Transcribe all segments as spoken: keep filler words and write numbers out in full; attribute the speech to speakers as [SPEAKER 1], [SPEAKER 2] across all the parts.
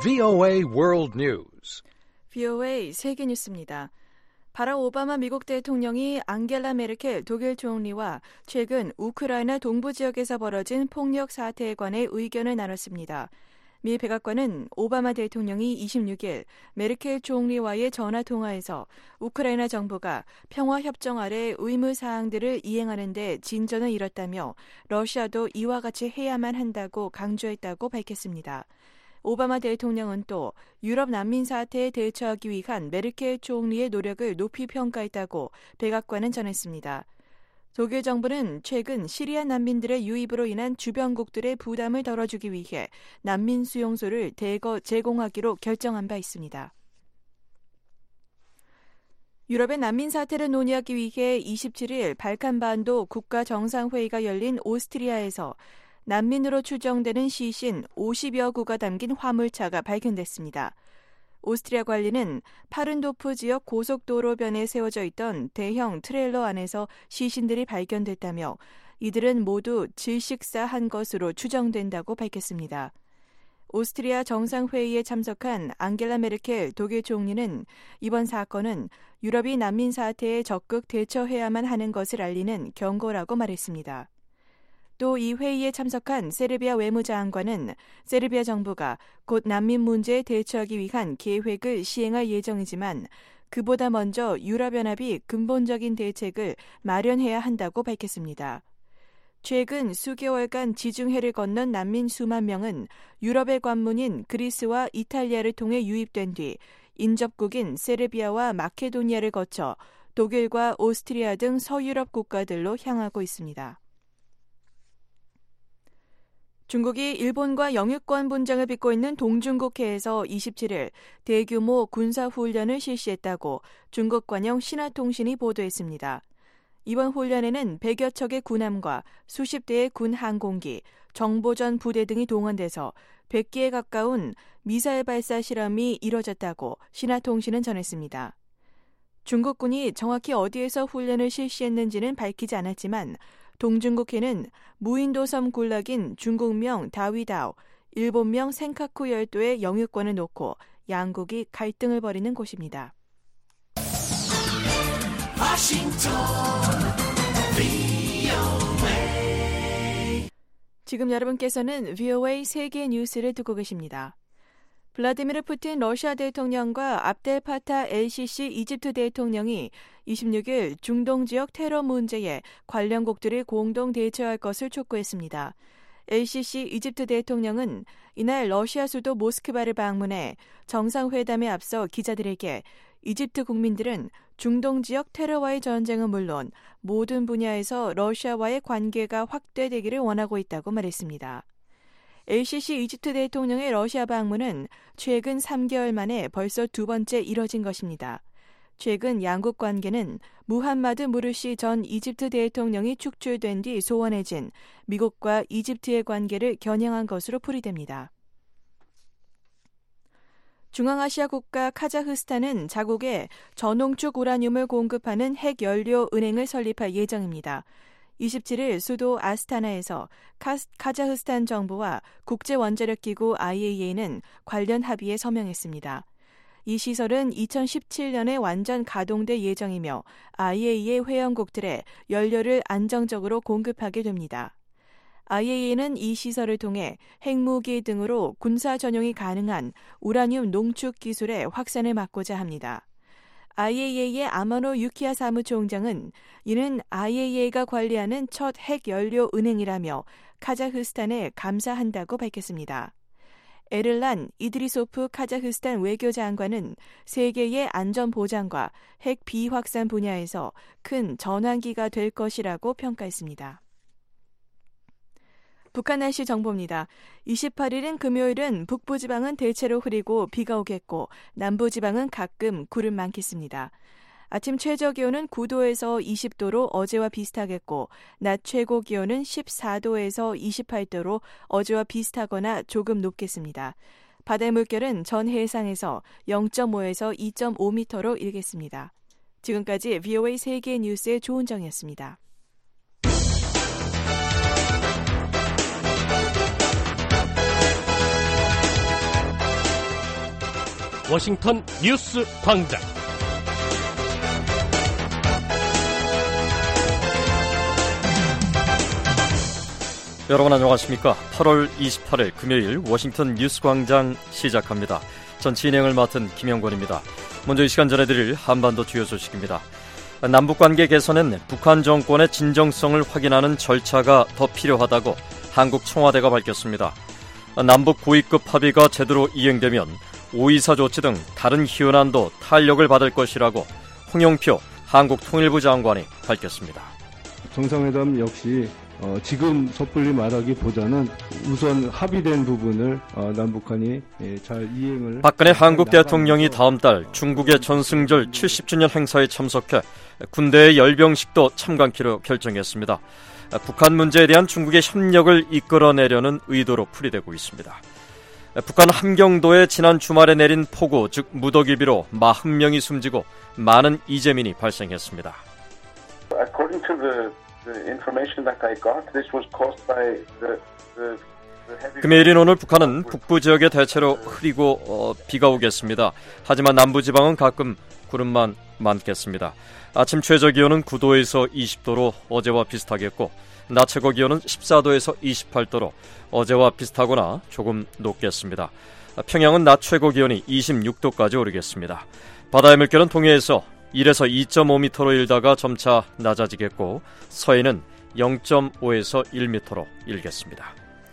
[SPEAKER 1] 브이오에이 World News.
[SPEAKER 2] 브이오에이 세계 뉴스입니다. 바락 오바마 미국 대통령이 앙겔라 메르켈 독일 총리와 최근 우크라이나 동부 지역에서 벌어진 폭력 사태에 관해 의견을 나눴습니다. 미 백악관은 오바마 대통령이 이십육일 메르켈 총리와의 전화통화에서 우크라이나 정부가 평화협정 아래 의무사항들을 이행하는 데 진전을 이뤘다며 러시아도 이와 같이 해야만 한다고 강조했다고 밝혔습니다. 오바마 대통령은 또 유럽 난민 사태에 대처하기 위한 메르켈 총리의 노력을 높이 평가했다고 백악관은 전했습니다. 독일 정부는 최근 시리아 난민들의 유입으로 인한 주변국들의 부담을 덜어주기 위해 난민 수용소를 대거 제공하기로 결정한 바 있습니다. 유럽의 난민 사태를 논의하기 위해 이십칠일 발칸반도 국가정상회의가 열린 오스트리아에서 난민으로 추정되는 시신 오십여 구가 담긴 화물차가 발견됐습니다. 오스트리아 관리는 파른도프 지역 고속도로변에 세워져 있던 대형 트레일러 안에서 시신들이 발견됐다며 이들은 모두 질식사한 것으로 추정된다고 밝혔습니다. 오스트리아 정상회의에 참석한 앙겔라 메르켈 독일 총리는 이번 사건은 유럽이 난민 사태에 적극 대처해야만 하는 것을 알리는 경고라고 말했습니다. 또 이 회의에 참석한 세르비아 외무장관은 세르비아 정부가 곧 난민 문제에 대처하기 위한 계획을 시행할 예정이지만 그보다 먼저 유럽연합이 근본적인 대책을 마련해야 한다고 밝혔습니다. 최근 수개월간 지중해를 건넌 난민 수만 명은 유럽의 관문인 그리스와 이탈리아를 통해 유입된 뒤 인접국인 세르비아와 마케도니아를 거쳐 독일과 오스트리아 등 서유럽 국가들로 향하고 있습니다. 중국이 일본과 영유권 분쟁을 빚고 있는 동중국해에서 이십칠일 대규모 군사훈련을 실시했다고 중국 관영 신화통신이 보도했습니다. 이번 훈련에는 백여 척의 군함과 수십 대의 군 항공기, 정보전 부대 등이 동원돼서 백 개에 가까운 미사일 발사 실험이 이뤄졌다고 신화통신은 전했습니다. 중국군이 정확히 어디에서 훈련을 실시했는지는 밝히지 않았지만 동중국해는 무인도섬 군락인 중국명 다위다오, 일본명 센카쿠 열도의 영유권을 놓고 양국이 갈등을 벌이는 곳입니다. 지금 여러분께서는 브이오에이 세계 뉴스를 듣고 계십니다. 블라디미르 푸틴 러시아 대통령과 압델 파타 엘시시 이집트 대통령이 이십육일 중동 지역 테러 문제에 관련국들이 공동 대처할 것을 촉구했습니다. 엘시시 이집트 대통령은 이날 러시아 수도 모스크바를 방문해 정상회담에 앞서 기자들에게 이집트 국민들은 중동 지역 테러와의 전쟁은 물론 모든 분야에서 러시아와의 관계가 확대되기를 원하고 있다고 말했습니다. 엘시시 이집트 대통령의 러시아 방문은 최근 삼 개월 만에 벌써 두 번째 이뤄진 것입니다. 최근 양국 관계는 무함마드 무르시 전 이집트 대통령이 축출된 뒤 소원해진 미국과 이집트의 관계를 겨냥한 것으로 풀이됩니다. 중앙아시아 국가 카자흐스탄은 자국에 저농축 우라늄을 공급하는 핵연료 은행을 설립할 예정입니다. 이십칠일 수도 아스타나에서 카스, 카자흐스탄 정부와 국제원자력기구 아이에이이에이는 관련 합의에 서명했습니다. 이 시설은 이천십칠년에 완전 가동될 예정이며 아이에이이에이 회원국들의 연료를 안정적으로 공급하게 됩니다. 아이에이이에이는 이 시설을 통해 핵무기 등으로 군사 전용이 가능한 우라늄 농축 기술의 확산을 막고자 합니다. 아이에이이에이의 아마노 유키야 사무총장은 이는 아이에이이에이가 관리하는 첫 핵연료 은행이라며 카자흐스탄에 감사한다고 밝혔습니다. 에를란 이드리소프 카자흐스탄 외교장관은 세계의 안전보장과 핵 비확산 분야에서 큰 전환기가 될 것이라고 평가했습니다. 북한 날씨 정보입니다. 이십팔일인 금요일은 북부지방은 대체로 흐리고 비가 오겠고 남부지방은 가끔 구름 많겠습니다. 아침 최저기온은 구도에서 이십도로 어제와 비슷하겠고 낮 최고기온은 십사도에서 이십팔도로 어제와 비슷하거나 조금 높겠습니다. 바다의 물결은 전 해상에서 영점오에서 이점오 미터로 일겠습니다. 지금까지 브이오에이 세계 뉴스의 조은정이었습니다.
[SPEAKER 3] 워싱턴 뉴스 광장.
[SPEAKER 4] 여러분 안녕하십니까? 팔월 이십팔일 금요일 워싱턴 뉴스 광장 시작합니다. 전 진행을 맡은 김영권입니다. 먼저 이 시간 전해드릴 한반도 주요 소식입니다. 남북관계 개선엔 북한 정권의 진정성을 확인하는 절차가 더 필요하다고 한국 청와대가 밝혔습니다. 남북 고위급 합의가 제대로 이행되면 오이사 조치 등 다른 현안도 탄력을 받을 것이라고 홍영표 한국 통일부 장관이 밝혔습니다.
[SPEAKER 5] 정상회담 역시 어, 지금 섣불리 말하기보다는 우선 합의된 부분을 어, 남북한이 예, 잘 이행을.
[SPEAKER 4] 박근혜 한국 대통령이 다음 달 중국의 전승절 칠십 주년 행사에 참석해 군대의 열병식도 참관키로 결정했습니다. 북한 문제에 대한 중국의 협력을 이끌어내려는 의도로 풀이되고 있습니다. 북한 함경도에 지난 주말에 내린 폭우, 즉 무더기비로 사십 명이 숨지고 많은 이재민이 발생했습니다.
[SPEAKER 6] According to the The information that I got, this was caused by the, the, the heavy...
[SPEAKER 4] 금요일인 오늘 북한은 북부 지역에 대체로 흐리고 어, 비가 오겠습니다. 하지만 남부지방은 가끔 구름만 많겠습니다. 아침 최저기온은 구 도에서 이십 도로 어제와 비슷하겠고 낮 최고기온은 십사 도에서 이십팔 도로 어제와 비슷하거나 조금 높겠습니다. 평양은 낮 최고기온이 이십육 도까지 오르겠습니다. 바다의 물결은 동해에서 일에서 이 점 오 미터로 일다가 점차 낮아지겠고 서해는 영 점 오에서 일 미터로 일겠습니다.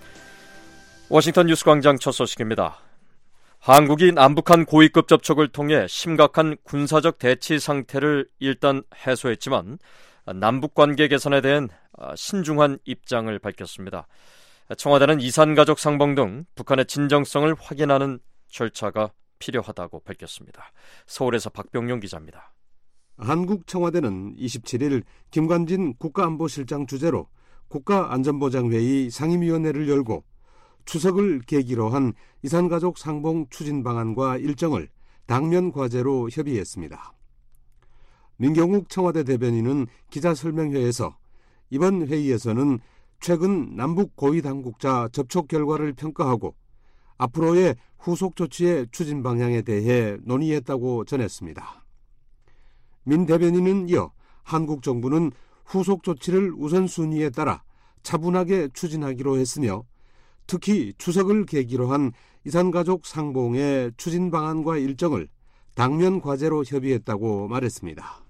[SPEAKER 4] 워싱턴 뉴스광장 첫 소식입니다. 한국이 남북한 고위급 접촉을 통해 심각한 군사적 대치 상태를 일단 해소했지만 남북관계 개선에 대한 신중한 입장을 밝혔습니다. 청와대는 이산가족 상봉 등 북한의 진정성을 확인하는 절차가 필요하다고 밝혔습니다. 서울에서 박병용 기자입니다.
[SPEAKER 7] 한국 청와대는 이십칠일 김관진 국가안보실장 주재로 국가안전보장회의 상임위원회를 열고 추석을 계기로 한 이산가족 상봉 추진 방안과 일정을 당면 과제로 협의했습니다. 민경욱 청와대 대변인은 기자설명회에서 이번 회의에서는 최근 남북 고위 당국자 접촉 결과를 평가하고 앞으로의 후속 조치의 추진 방향에 대해 논의했다고 전했습니다. 민 대변인은 이어 한국 정부는 후속 조치를 우선순위에 따라 차분하게 추진하기로 했으며 특히 추석을 계기로 한 이산가족 상봉의 추진 방안과 일정을 당면 과제로 협의했다고 말했습니다.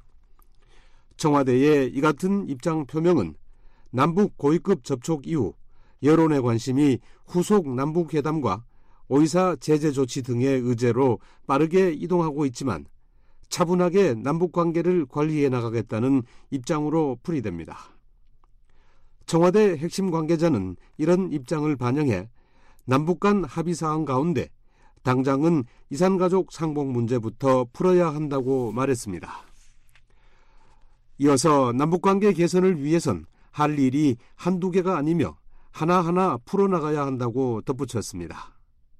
[SPEAKER 7] 청와대의 이 같은 입장 표명은 남북 고위급 접촉 이후 여론의 관심이 후속 남북회담과 오이사 제재 조치 등의 의제로 빠르게 이동하고 있지만 차분하게 남북관계를 관리해 나가겠다는 입장으로 풀이됩니다. 청와대 핵심 관계자는 이런 입장을 반영해 남북 간 합의사항 가운데 당장은 이산가족 상봉 문제부터 풀어야 한다고 말했습니다. 이어서 남북관계 개선을 위해선 할 일이 한두 개가 아니며 하나하나 풀어나가야 한다고 덧붙였습니다.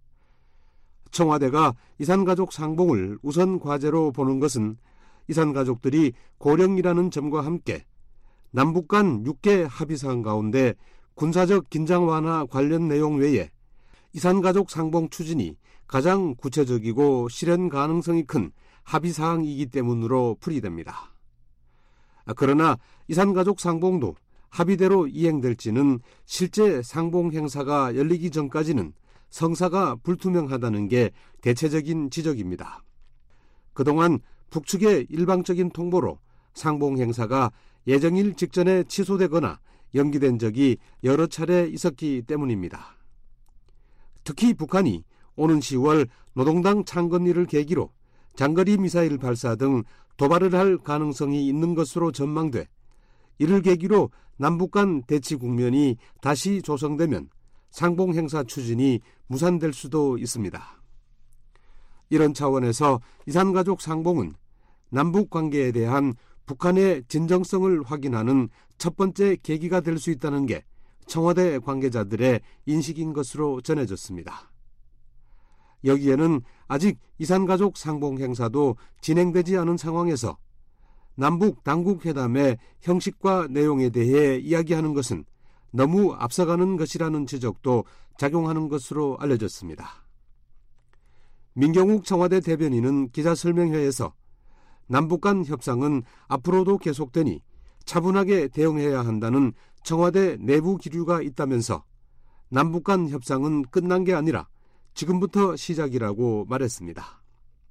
[SPEAKER 7] 청와대가 이산가족 상봉을 우선 과제로 보는 것은 이산가족들이 고령이라는 점과 함께 남북 간 육 개 합의사항 가운데 군사적 긴장 완화 관련 내용 외에 이산가족 상봉 추진이 가장 구체적이고 실현 가능성이 큰 합의사항이기 때문으로 풀이됩니다. 그러나 이산가족 상봉도 합의대로 이행될지는 실제 상봉 행사가 열리기 전까지는 성사가 불투명하다는 게 대체적인 지적입니다. 그동안 북측의 일방적인 통보로 상봉 행사가 예정일 직전에 취소되거나 연기된 적이 여러 차례 있었기 때문입니다. 특히 북한이 오는 시월 노동당 창건일을 계기로 장거리 미사일 발사 등 도발을 할 가능성이 있는 것으로 전망돼 이를 계기로 남북 간 대치 국면이 다시 조성되면 상봉 행사 추진이 무산될 수도 있습니다. 이런 차원에서 이산가족 상봉은 남북 관계에 대한 북한의 진정성을 확인하는 첫 번째 계기가 될 수 있다는 게 청와대 관계자들의 인식인 것으로 전해졌습니다. 여기에는 아직 이산가족 상봉 행사도 진행되지 않은 상황에서 남북 당국회담의 형식과 내용에 대해 이야기하는 것은 너무 앞서가는 것이라는 지적도 작용하는 것으로 알려졌습니다. 민경욱 청와대 대변인은 기자설명회에서 남북 간 협상은 앞으로도 계속되니 차분하게 대응해야 한다는 청와대 내부 기류가 있다면서 남북 간 협상은 끝난 게 아니라 지금부터 시작이라고 말했습니다.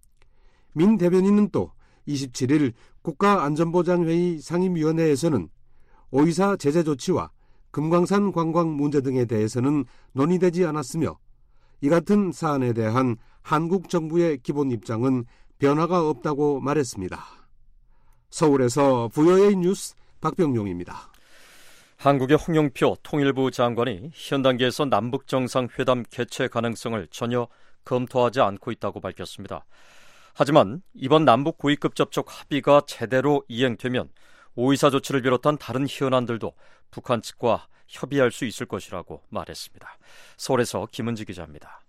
[SPEAKER 7] 민 대변인은 또 이십칠 일 국가안전보장회의 상임위원회에서는 오이사 제재 조치와 금강산 관광 문제 등에 대해서는 논의되지 않았으며 이 같은 사안에 대한 한국 정부의 기본 입장은 변화가 없다고 말했습니다. 서울에서 브이오에이 뉴스 박병용입니다.
[SPEAKER 4] 한국의 홍영표 통일부 장관이 현 단계에서 남북정상회담 개최 가능성을 전혀 검토하지 않고 있다고 밝혔습니다. 하지만 이번 남북 고위급 접촉 합의가 제대로 이행되면 오이사 조치를 비롯한 다른 현안들도 북한 측과 협의할 수 있을 것이라고 말했습니다. 서울에서 김은지 기자입니다.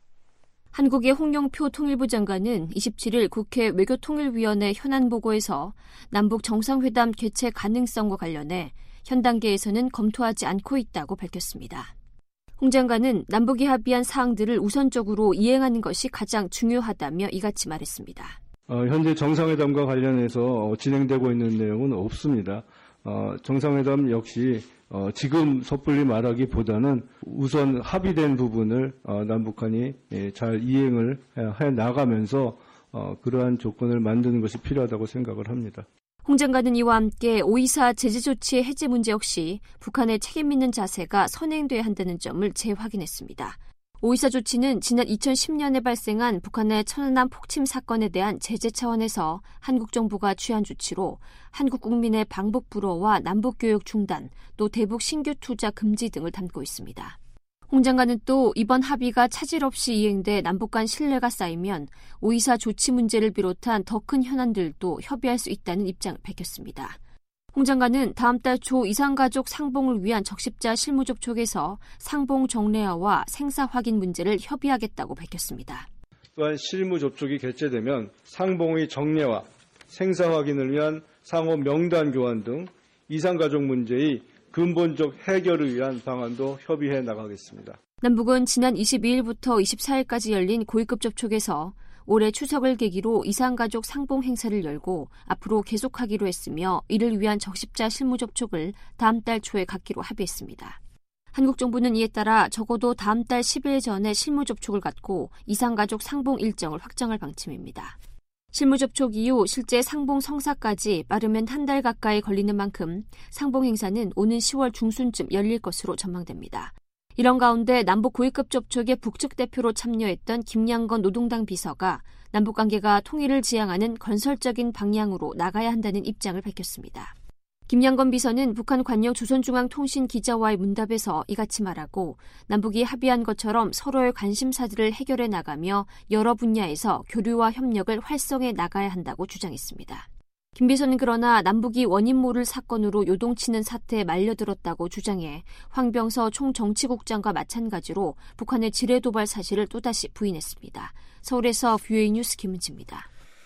[SPEAKER 8] 한국의 홍영표 통일부 장관은 이십칠 일 국회 외교통일위원회 현안 보고에서 남북 정상회담 개최 가능성과 관련해 현 단계에서는 검토하지 않고 있다고 밝혔습니다. 홍 장관은 남북이 합의한 사항들을 우선적으로 이행하는 것이 가장 중요하다며 이같이 말했습니다.
[SPEAKER 5] 어, 현재 정상회담과 관련해서 진행되고 있는 내용은 없습니다. 어, 정상회담 역시 어, 지금 섣불리 말하기보다는 우선 합의된 부분을 어, 남북한이 예, 잘 이행을 해 나가면서 어, 그러한 조건을 만드는 것이 필요하다고 생각을 합니다.
[SPEAKER 8] 홍 장관은 이와 함께 오이사 제재 조치의 해제 문제 역시 북한의 책임 있는 자세가 선행돼야 한다는 점을 재확인했습니다. 오이사 조치는 지난 이천십 년에 발생한 북한의 천안함 폭침 사건에 대한 제재 차원에서 한국 정부가 취한 조치로 한국 국민의 방북 불허와 남북교육 중단, 또 대북 신규 투자 금지 등을 담고 있습니다. 홍 장관은 또 이번 합의가 차질 없이 이행돼 남북 간 신뢰가 쌓이면 오이사 조치 문제를 비롯한 더 큰 현안들도 협의할 수 있다는 입장을 밝혔습니다. 홍 장관은 다음 달 초 이산가족 상봉을 위한 적십자 실무 접촉에서 상봉 정례화와 생사 확인 문제를 협의하겠다고 밝혔습니다.
[SPEAKER 5] 또한 실무 접촉이 개최되면 상봉의 정례화, 생사 확인을 위한 상호 명단 교환 등 이산가족 문제의 근본적 해결을 위한 방안도 협의해 나가겠습니다.
[SPEAKER 8] 남북은 지난 이십이 일부터 이십사 일까지 열린 고위급 접촉에서 올해 추석을 계기로 이산가족 상봉 행사를 열고 앞으로 계속하기로 했으며 이를 위한 적십자 실무 접촉을 다음 달 초에 갖기로 합의했습니다. 한국 정부는 이에 따라 적어도 다음 달 십 일 전에 실무 접촉을 갖고 이산가족 상봉 일정을 확정할 방침입니다. 실무 접촉 이후 실제 상봉 성사까지 빠르면 한 달 가까이 걸리는 만큼 상봉 행사는 오는 시월 중순쯤 열릴 것으로 전망됩니다. 이런 가운데 남북 고위급 접촉에 북측 대표로 참여했던 김양건 노동당 비서가 남북관계가 통일을 지향하는 건설적인 방향으로 나가야 한다는 입장을 밝혔습니다. 김양건 비서는 북한 관영 조선중앙통신 기자와의 문답에서 이같이 말하고 남북이 합의한 것처럼 서로의 관심사들을 해결해 나가며 여러 분야에서 교류와 협력을 활성해 나가야 한다고 주장했습니다. 김 비서는 그러나 남북이 원인 모를 사건으로 요동치는 사태에 말려들었다고 주장해 황병서 총정치국장과 마찬가지로 북한의 지뢰도발 사실을 또다시 부인했습니다. 서울에서 브이오에이 뉴스 김은지입니다.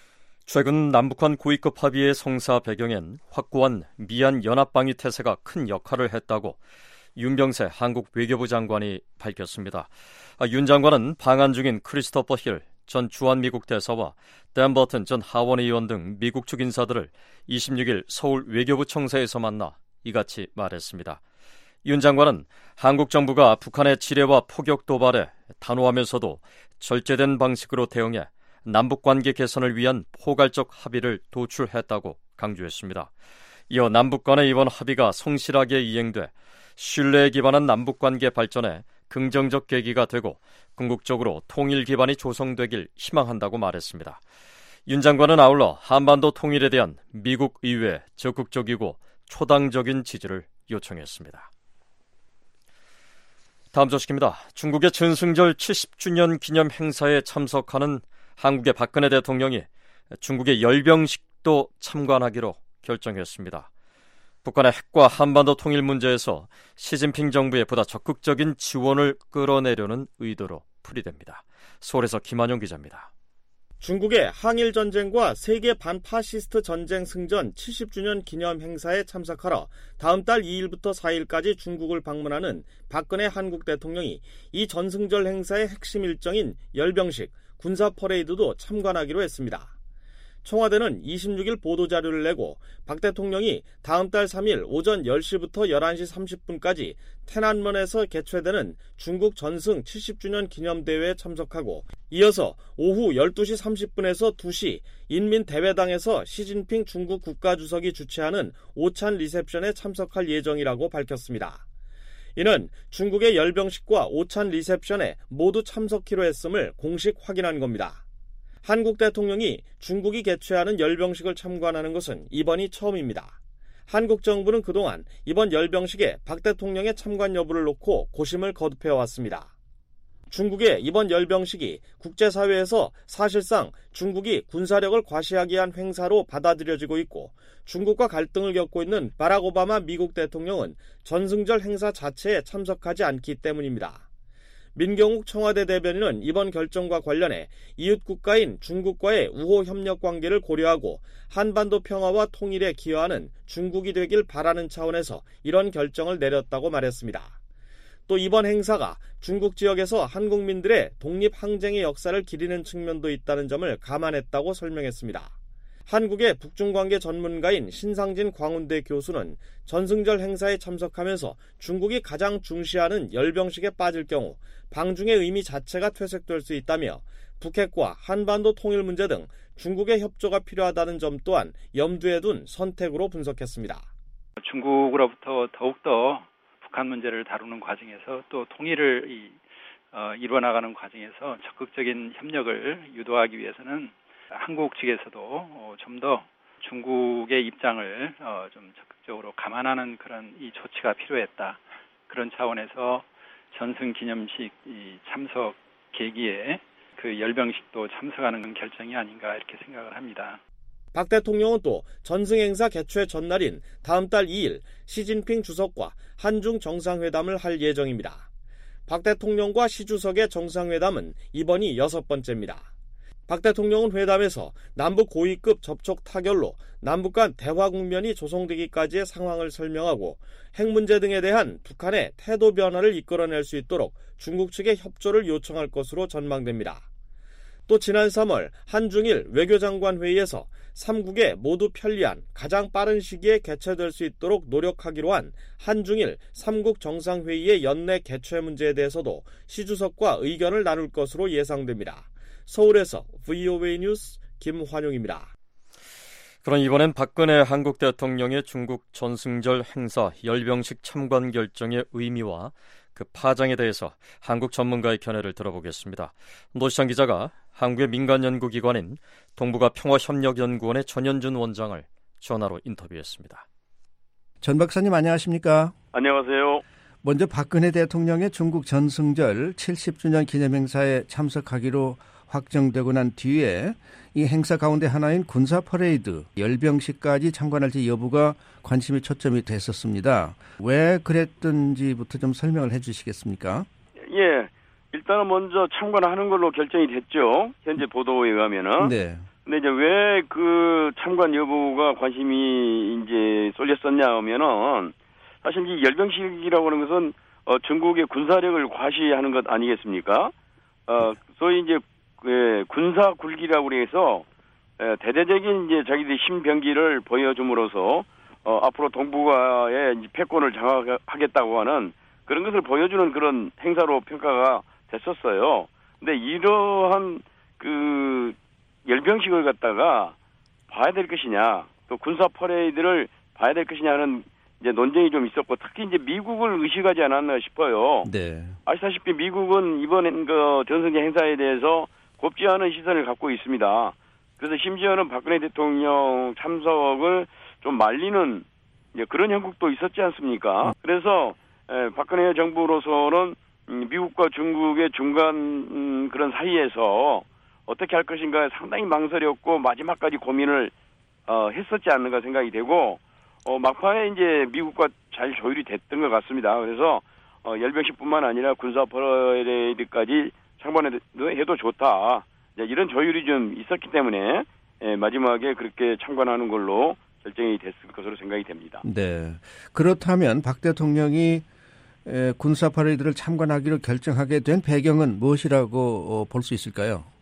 [SPEAKER 4] 최근 남북한 고위급 합의의 성사 배경엔 확고한 미얀 연합방위 태세가 큰 역할을 했다고 윤병세 한국 외교부 장관이 밝혔습니다. 윤 장관은 방한 중인 크리스토퍼 힐 전 주한미국 대사와 댄 버튼 전 하원 의원 등 미국 측 인사들을 이십육 일 서울 외교부 청사에서 만나 이같이 말했습니다. 윤 장관은 한국 정부가 북한의 지뢰와 포격 도발에 단호하면서도 절제된 방식으로 대응해 남북관계 개선을 위한 포괄적 합의를 도출했다고 강조했습니다. 이어 남북 간의 이번 합의가 성실하게 이행돼 신뢰에 기반한 남북관계 발전에 긍정적 계기가 되고 궁극적으로 통일 기반이 조성되길 희망한다고 말했습니다. 윤 장관은 아울러 한반도 통일에 대한 미국 의회의 적극적이고 초당적인 지지를 요청했습니다. 다음 소식입니다. 중국의 전승절 칠십 주년 기념 행사에 참석하는 한국의 박근혜 대통령이 중국의 열병식도 참관하기로 결정했습니다. 북한의 핵과 한반도 통일 문제에서 시진핑 정부의 보다 적극적인 지원을 끌어내려는 의도로 풀이됩니다. 서울에서 김한용 기자입니다.
[SPEAKER 9] 중국의 항일전쟁과 세계 반파시스트 전쟁 승전 칠십 주년 기념 행사에 참석하러 다음 달 이 일부터 사 일까지 중국을 방문하는 박근혜 한국 대통령이 이 전승절 행사의 핵심 일정인 열병식, 군사 퍼레이드도 참관하기로 했습니다. 청와대는 이십육 일 보도자료를 내고 박 대통령이 다음 달 삼 일 오전 열 시부터 열한 시 삼십 분까지天安门에서 개최되는 중국 전승 칠십 주년 기념대회에 참석하고 이어서 오후 열두 시 삼십 분에서 두 시 인민대회당에서 시진핑 중국 국가주석이 주최하는 오찬 리셉션에 참석할 예정이라고 밝혔습니다. 이는 중국의 열병식과 오찬 리셉션에 모두 참석키로 했음을 공식 확인한 겁니다. 한국 대통령이 중국이 개최하는 열병식을 참관하는 것은 이번이 처음입니다. 한국 정부는 그동안 이번 열병식에 박 대통령의 참관 여부를 놓고 고심을 거듭해왔습니다. 중국의 이번 열병식이 국제사회에서 사실상 중국이 군사력을 과시하기 위한 행사로 받아들여지고 있고 중국과 갈등을 겪고 있는 바락 오바마 미국 대통령은 전승절 행사 자체에 참석하지 않기 때문입니다. 민경욱 청와대 대변인은 이번 결정과 관련해 이웃 국가인 중국과의 우호 협력 관계를 고려하고 한반도 평화와 통일에 기여하는 중국이 되길 바라는 차원에서 이런 결정을 내렸다고 말했습니다. 또 이번 행사가 중국 지역에서 한국민들의 독립항쟁의 역사를 기리는 측면도 있다는 점을 감안했다고 설명했습니다. 한국의 북중관계 전문가인 신상진 광운대 교수는 전승절 행사에 참석하면서 중국이 가장 중시하는 열병식에 빠질 경우 방중의 의미 자체가 퇴색될 수 있다며 북핵과 한반도 통일 문제 등 중국의 협조가 필요하다는 점 또한 염두에 둔 선택으로 분석했습니다.
[SPEAKER 10] 중국으로부터 더욱더 북한 문제를 다루는 과정에서 또 통일을 이, 어, 이루어나가는 과정에서 적극적인 협력을 유도하기 위해서는 한국 측에서도 어, 좀 더 중국의 입장을 어, 좀 적극적으로 감안하는 그런 이 조치가 필요했다. 그런 차원에서 전승 기념식 이 참석 계기에 그 열병식도 참석하는 결정이 아닌가 이렇게 생각을 합니다.
[SPEAKER 9] 박 대통령은 또 전승 행사 개최 전날인 다음 달 이 일 시진핑 주석과 한중 정상회담을 할 예정입니다. 박 대통령과 시 주석의 정상회담은 이번이 여섯 번째입니다. 박 대통령은 회담에서 남북 고위급 접촉 타결로 남북 간 대화 국면이 조성되기까지의 상황을 설명하고 핵 문제 등에 대한 북한의 태도 변화를 이끌어낼 수 있도록 중국 측의 협조를 요청할 것으로 전망됩니다. 또 지난 삼월 한중일 외교장관 회의에서 삼국에 모두 편리한 가장 빠른 시기에 개최될 수 있도록 노력하기로 한 한중일 삼국 정상회의의 연내 개최 문제에 대해서도 시 주석과 의견을 나눌 것으로 예상됩니다. 서울에서 브이오에이 뉴스 김환용입니다.
[SPEAKER 4] 그럼 이번엔 박근혜 한국 대통령의 중국 전승절 행사 열병식 참관 결정의 의미와 그 파장에 대해서 한국 전문가의 견해를 들어보겠습니다. 노시창 기자가 한국의 민간연구기관인 동북아 평화협력연구원의 전현준 원장을 전화로 인터뷰했습니다.
[SPEAKER 11] 전 박사님 안녕하십니까?
[SPEAKER 12] 안녕하세요.
[SPEAKER 11] 먼저 박근혜 대통령의 중국 전승절 칠십 주년 기념행사에 참석하기로 확정되고 난 뒤에 이 행사 가운데 하나인 군사 퍼레이드 열병식까지 참관할지 여부가 관심이 초점이 됐었습니다. 왜 그랬던지부터 좀 설명을 해 주시겠습니까?
[SPEAKER 12] 예, 일단은 먼저 참관하는 걸로 결정이 됐죠. 현재 보도에 의하면은.
[SPEAKER 11] 네.
[SPEAKER 12] 근데 이제 왜 그 참관 여부가 관심이 이제 쏠렸었냐 하면은 사실 이 열병식이라고 하는 것은 어, 중국의 군사력을 과시하는 것 아니겠습니까? 어, 소위 이제 예, 군사 굴기라고 해서 예, 대대적인 이제 자기들의 신병기를 보여줌으로써 어, 앞으로 동북아의 이제 패권을 장악하겠다고 하는 그런 것을 보여주는 그런 행사로 평가가 됐었어요. 근데 이러한 그 열병식을 갖다가 봐야 될 것이냐, 또 군사 퍼레이드를 봐야 될 것이냐는 이제 논쟁이 좀 있었고, 특히 이제 미국을 의식하지 않았나 싶어요.
[SPEAKER 11] 네.
[SPEAKER 12] 아시다시피 미국은 이번 그 전승절 행사에 대해서 곱지 않은 시선을 갖고 있습니다. 그래서 심지어는 박근혜 대통령 참석을 좀 말리는 이제 그런 형국도 있었지 않습니까? 그래서 에, 박근혜 정부로서는 미국과 중국의 중간 음, 그런 사이에서 어떻게 할 것인가에 상당히 망설였고 마지막까지 고민을 어, 했었지 않는가 생각이 되고 어, 막판에 이제 미국과 잘 조율이 됐던 것 같습니다. 그래서 어, 열병식뿐만 아니라 군사 퍼레이드까지 참관해도 좋다. 이런 조율이 좀 있었기 때문에 예, 마지막에 그렇게 참관하는 걸로 결정이 됐을 것으로 생각이 됩니다.
[SPEAKER 11] 네. 그렇다면 박 대통령이 에, 군사 퍼레이드를 참관하기로 결정하게 된 배경은 무엇이라고 어, 볼 수 있을까요?
[SPEAKER 12] 음,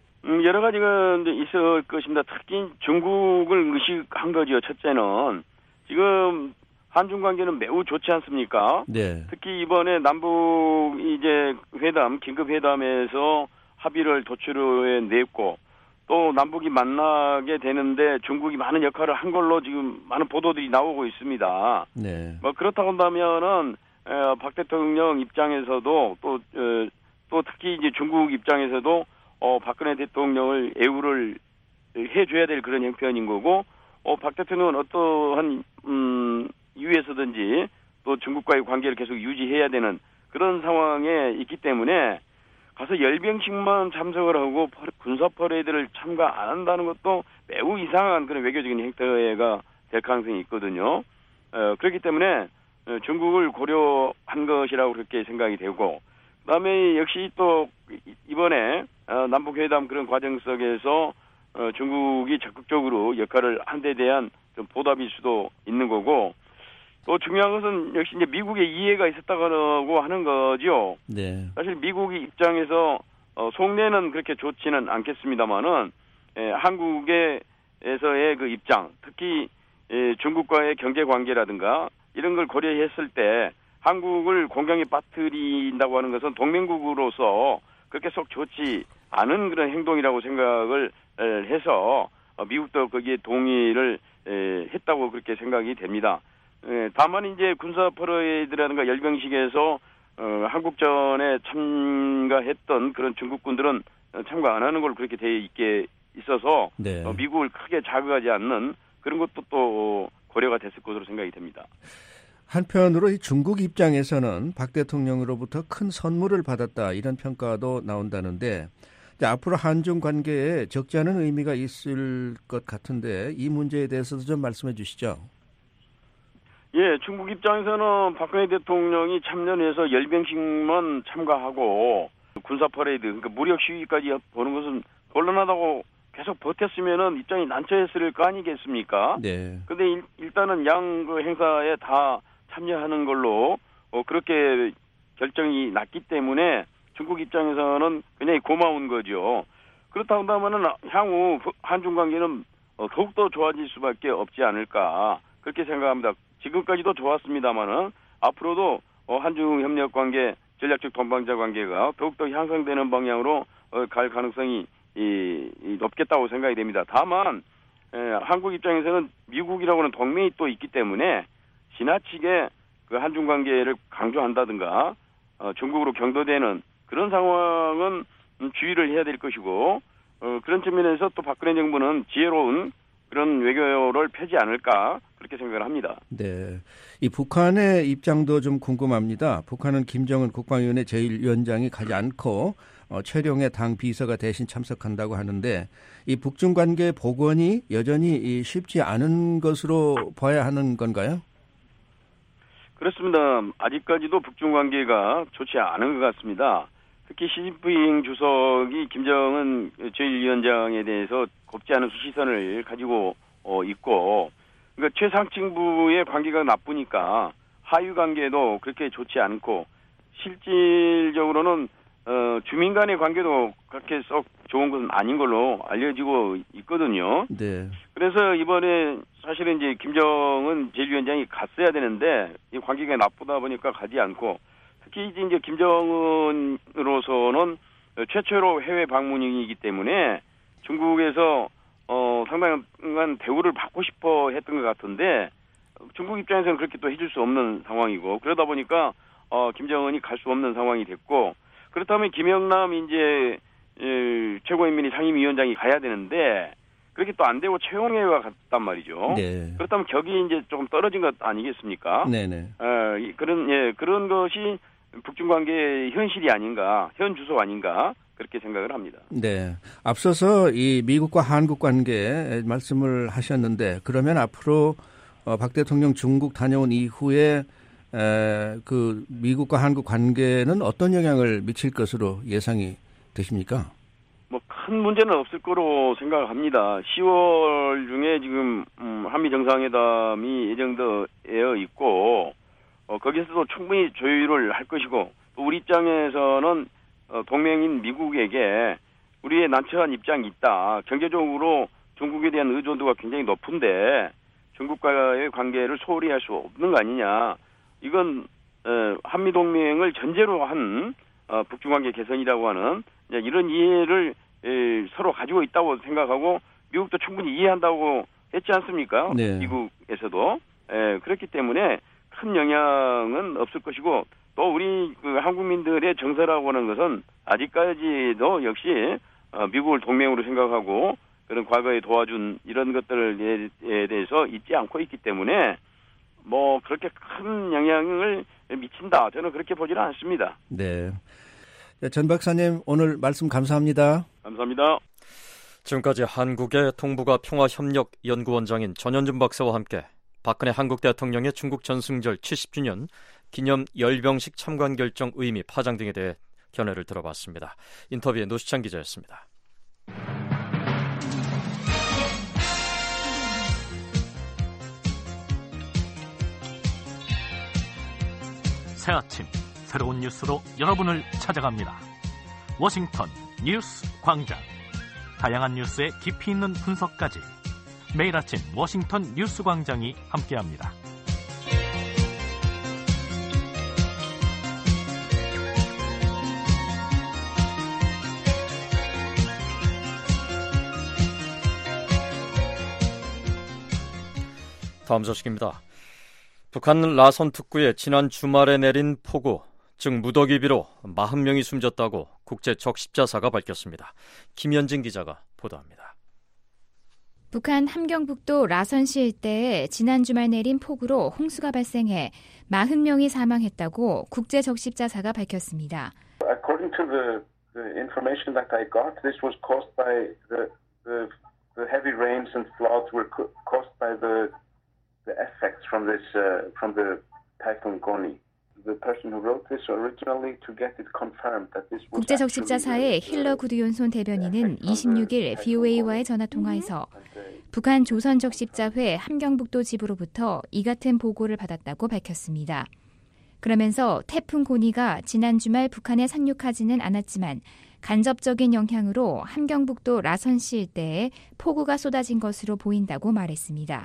[SPEAKER 12] 음, 여러 가지가 이제 있을 것입니다. 특히 중국을 의식한 거죠. 첫째는 지금 한중 관계는 매우 좋지 않습니까?
[SPEAKER 11] 네.
[SPEAKER 12] 특히 이번에 남북 이제 회담, 긴급 회담에서 합의를 도출해 냈고 또 남북이 만나게 되는데 중국이 많은 역할을 한 걸로 지금 많은 보도들이 나오고 있습니다.
[SPEAKER 11] 네.
[SPEAKER 12] 뭐 그렇다고 한다면은 어, 박 대통령 입장에서도 또, 어, 또 특히 이제 중국 입장에서도 어, 박근혜 대통령을 애우를 해줘야 될 그런 형편인 거고, 어, 박 대통령은 어떠한 음, 이유에서든지 또 중국과의 관계를 계속 유지해야 되는 그런 상황에 있기 때문에 가서 열병식만 참석을 하고 군사 퍼레이드를 참가 안 한다는 것도 매우 이상한 그런 외교적인 행태가 될 가능성이 있거든요. 어, 그렇기 때문에 중국을 고려한 것이라고 그렇게 생각이 되고, 그다음에 역시 또 이번에 남북회담 그런 과정 속에서 중국이 적극적으로 역할을 한 데 대한 좀 보답일 수도 있는 거고, 또 중요한 것은 역시 이제 미국의 이해가 있었다고 하는 거죠.
[SPEAKER 11] 네.
[SPEAKER 12] 사실 미국 입장에서 어, 속내는 그렇게 좋지는 않겠습니다만은 에, 한국에서의 그 입장, 특히 에, 중국과의 경제 관계라든가 이런 걸 고려했을 때 한국을 공경에 빠뜨린다고 하는 것은 동맹국으로서 그렇게 속 좋지 않은 그런 행동이라고 생각을 에, 해서 어, 미국도 거기에 동의를 에, 했다고 그렇게 생각이 됩니다. 예, 다만 이제 군사 퍼레이드라든가 열병식에서 어, 한국전에 참가했던 그런 중국군들은 참가 안 하는 걸로 그렇게 돼 있게 있어서
[SPEAKER 11] 네.
[SPEAKER 12] 어, 미국을 크게 자극하지 않는 그런 것도 또 고려가 됐을 것으로 생각이 됩니다.
[SPEAKER 11] 한편으로 이 중국 입장에서는 박 대통령으로부터 큰 선물을 받았다 이런 평가도 나온다는데, 앞으로 한중 관계에 적지 않은 의미가 있을 것 같은데 이 문제에 대해서도 좀 말씀해 주시죠.
[SPEAKER 12] 예, 중국 입장에서는 박근혜 대통령이 참전해서 열병식만 참가하고 군사 퍼레이드, 그러니까 무력 시위까지 보는 것은 곤란하다고 계속 버텼으면은 입장이 난처했을 거 아니겠습니까?
[SPEAKER 11] 네.
[SPEAKER 12] 근데 일, 일단은 양 그 행사에 다 참여하는 걸로 어, 그렇게 결정이 났기 때문에 중국 입장에서는 굉장히 고마운 거죠. 그렇다고 한다면은 향후 한중 관계는 어, 더욱더 좋아질 수밖에 없지 않을까 그렇게 생각합니다. 지금까지도 좋았습니다만은 앞으로도 어, 한중 협력 관계, 전략적 동반자 관계가 더욱더 향상되는 방향으로 어, 갈 가능성이 이, 이 높겠다고 생각이 됩니다. 다만 에, 한국 입장에서는 미국이라고는 동맹이 또 있기 때문에 지나치게 그 한중 관계를 강조한다든가 어, 중국으로 경도되는 그런 상황은 주의를 해야 될 것이고, 어, 그런 측면에서 또 박근혜 정부는 지혜로운 그런 외교를 펴지 않을까 그렇게 생각을 합니다.
[SPEAKER 11] 네, 이 북한의 입장도 좀 궁금합니다. 북한은 김정은 국방위원회 제일 위원장이 가지 않고 어, 최룡해 당 비서가 대신 참석한다고 하는데, 이 북중 관계 복원이 여전히 이 쉽지 않은 것으로 봐야 하는 건가요?
[SPEAKER 12] 그렇습니다. 아직까지도 북중 관계가 좋지 않은 것 같습니다. 특히 시진핑 주석이 김정은 제일 위원장에 대해서 곱지 않은 시선을 가지고 어, 있고, 그러니까 최상층부의 관계가 나쁘니까 하위 관계도 그렇게 좋지 않고, 실질적으로는 어, 주민 간의 관계도 그렇게 썩 좋은 것은 아닌 걸로 알려지고 있거든요.
[SPEAKER 11] 네.
[SPEAKER 12] 그래서 이번에 사실은 이제 김정은 제일 위원장이 갔어야 되는데 이 관계가 나쁘다 보니까 가지 않고, 특히 이제 김정은으로서는 최초로 해외 방문이기 때문에 중국에서 어, 상당한 대우를 받고 싶어 했던 것 같은데, 중국 입장에서는 그렇게 또 해줄 수 없는 상황이고, 그러다 보니까 어, 김정은이 갈 수 없는 상황이 됐고, 그렇다면 김영남 이제 에, 최고인민위 상임위원장이 가야 되는데 그렇게 또 안 되고 최용해가 갔단 말이죠.
[SPEAKER 11] 네.
[SPEAKER 12] 그렇다면 격이 이제 조금 떨어진 것 아니겠습니까?
[SPEAKER 11] 네네.
[SPEAKER 12] 어, 그런 예 그런 것이 북중 관계의 현실이 아닌가, 현 주소 아닌가 그렇게 생각을 합니다.
[SPEAKER 11] 네. 앞서서 이 미국과 한국 관계 말씀을 하셨는데, 그러면 앞으로 어, 박 대통령 중국 다녀온 이후에 에, 그 미국과 한국 관계는 어떤 영향을 미칠 것으로 예상이 되십니까?
[SPEAKER 12] 뭐 큰 문제는 없을 거로 생각을 합니다. 시월 중에 지금 음, 한미 정상회담이 예정되어 있고, 어, 거기서도 충분히 조율을 할 것이고, 또 우리 입장에서는 어, 동맹인 미국에게 우리의 난처한 입장이 있다. 경제적으로 중국에 대한 의존도가 굉장히 높은데 중국과의 관계를 소홀히 할 수 없는 거 아니냐. 이건 한미동맹을 전제로 한 북중관계 개선이라고 하는 이런 이해를 서로 가지고 있다고 생각하고 미국도 충분히 이해한다고 했지 않습니까?
[SPEAKER 11] 네.
[SPEAKER 12] 미국에서도. 그렇기 때문에 큰 영향은 없을 것이고 또 우리 그 한국민들의 정서라고 하는 것은 아직까지도 역시 미국을 동맹으로 생각하고 그런 과거에 도와준 이런 것들에 대해서 잊지 않고 있기 때문에 뭐 그렇게 큰 영향을 미친다. 저는 그렇게 보지는 않습니다.
[SPEAKER 11] 네. 전 박사님 오늘 말씀 감사합니다.
[SPEAKER 12] 감사합니다.
[SPEAKER 4] 지금까지 한국의 동북아 평화협력연구원장인 전현준 박사와 함께 박근혜 한국 대통령의 중국 전승절 칠십 주년 기념 열병식 참관 결정 의미 파장 등에 대해 견해를 들어봤습니다. 인터뷰의 노시찬 기자였습니다.
[SPEAKER 3] 새 아침 새로운 뉴스로 여러분을 찾아갑니다. 워싱턴 뉴스 광장. 다양한 뉴스의 깊이 있는 분석까지 매일 아침 워싱턴 뉴스 광장이 함께합니다.
[SPEAKER 4] 다음 소식입니다. 북한 라선 특구에 지난 주말에 내린 폭우, 즉 무더기비로 사십 명이 숨졌다고 국제적십자사가 밝혔습니다. 김현진 기자가 보도합니다.
[SPEAKER 13] 북한 함경북도 라선시 일대에 지난 주말 내린 폭우로 홍수가 발생해 사십 명이 사망했다고 국제적십자사가 밝혔습니다.
[SPEAKER 6] According to the, the information that I got, this was caused by the, the, the heavy rains and floods were caused by the the effects from this uh, from the Typhoon Goni. The person who wrote this originally to get it confirmed that this was
[SPEAKER 13] 국제적십자사의 힐러 구드욘손 대변인은 이십육 일 브이오에이와의 전화통화에서 북한 조선적십자회 함경북도 지부로부터 이 같은 보고를 받았다고 밝혔습니다. 그러면서 태풍 고니가 지난 주말 북한에 상륙하지는 않았지만 간접적인 영향으로 함경북도 라선시 일대에 폭우가 쏟아진 것으로 보인다고 말했습니다.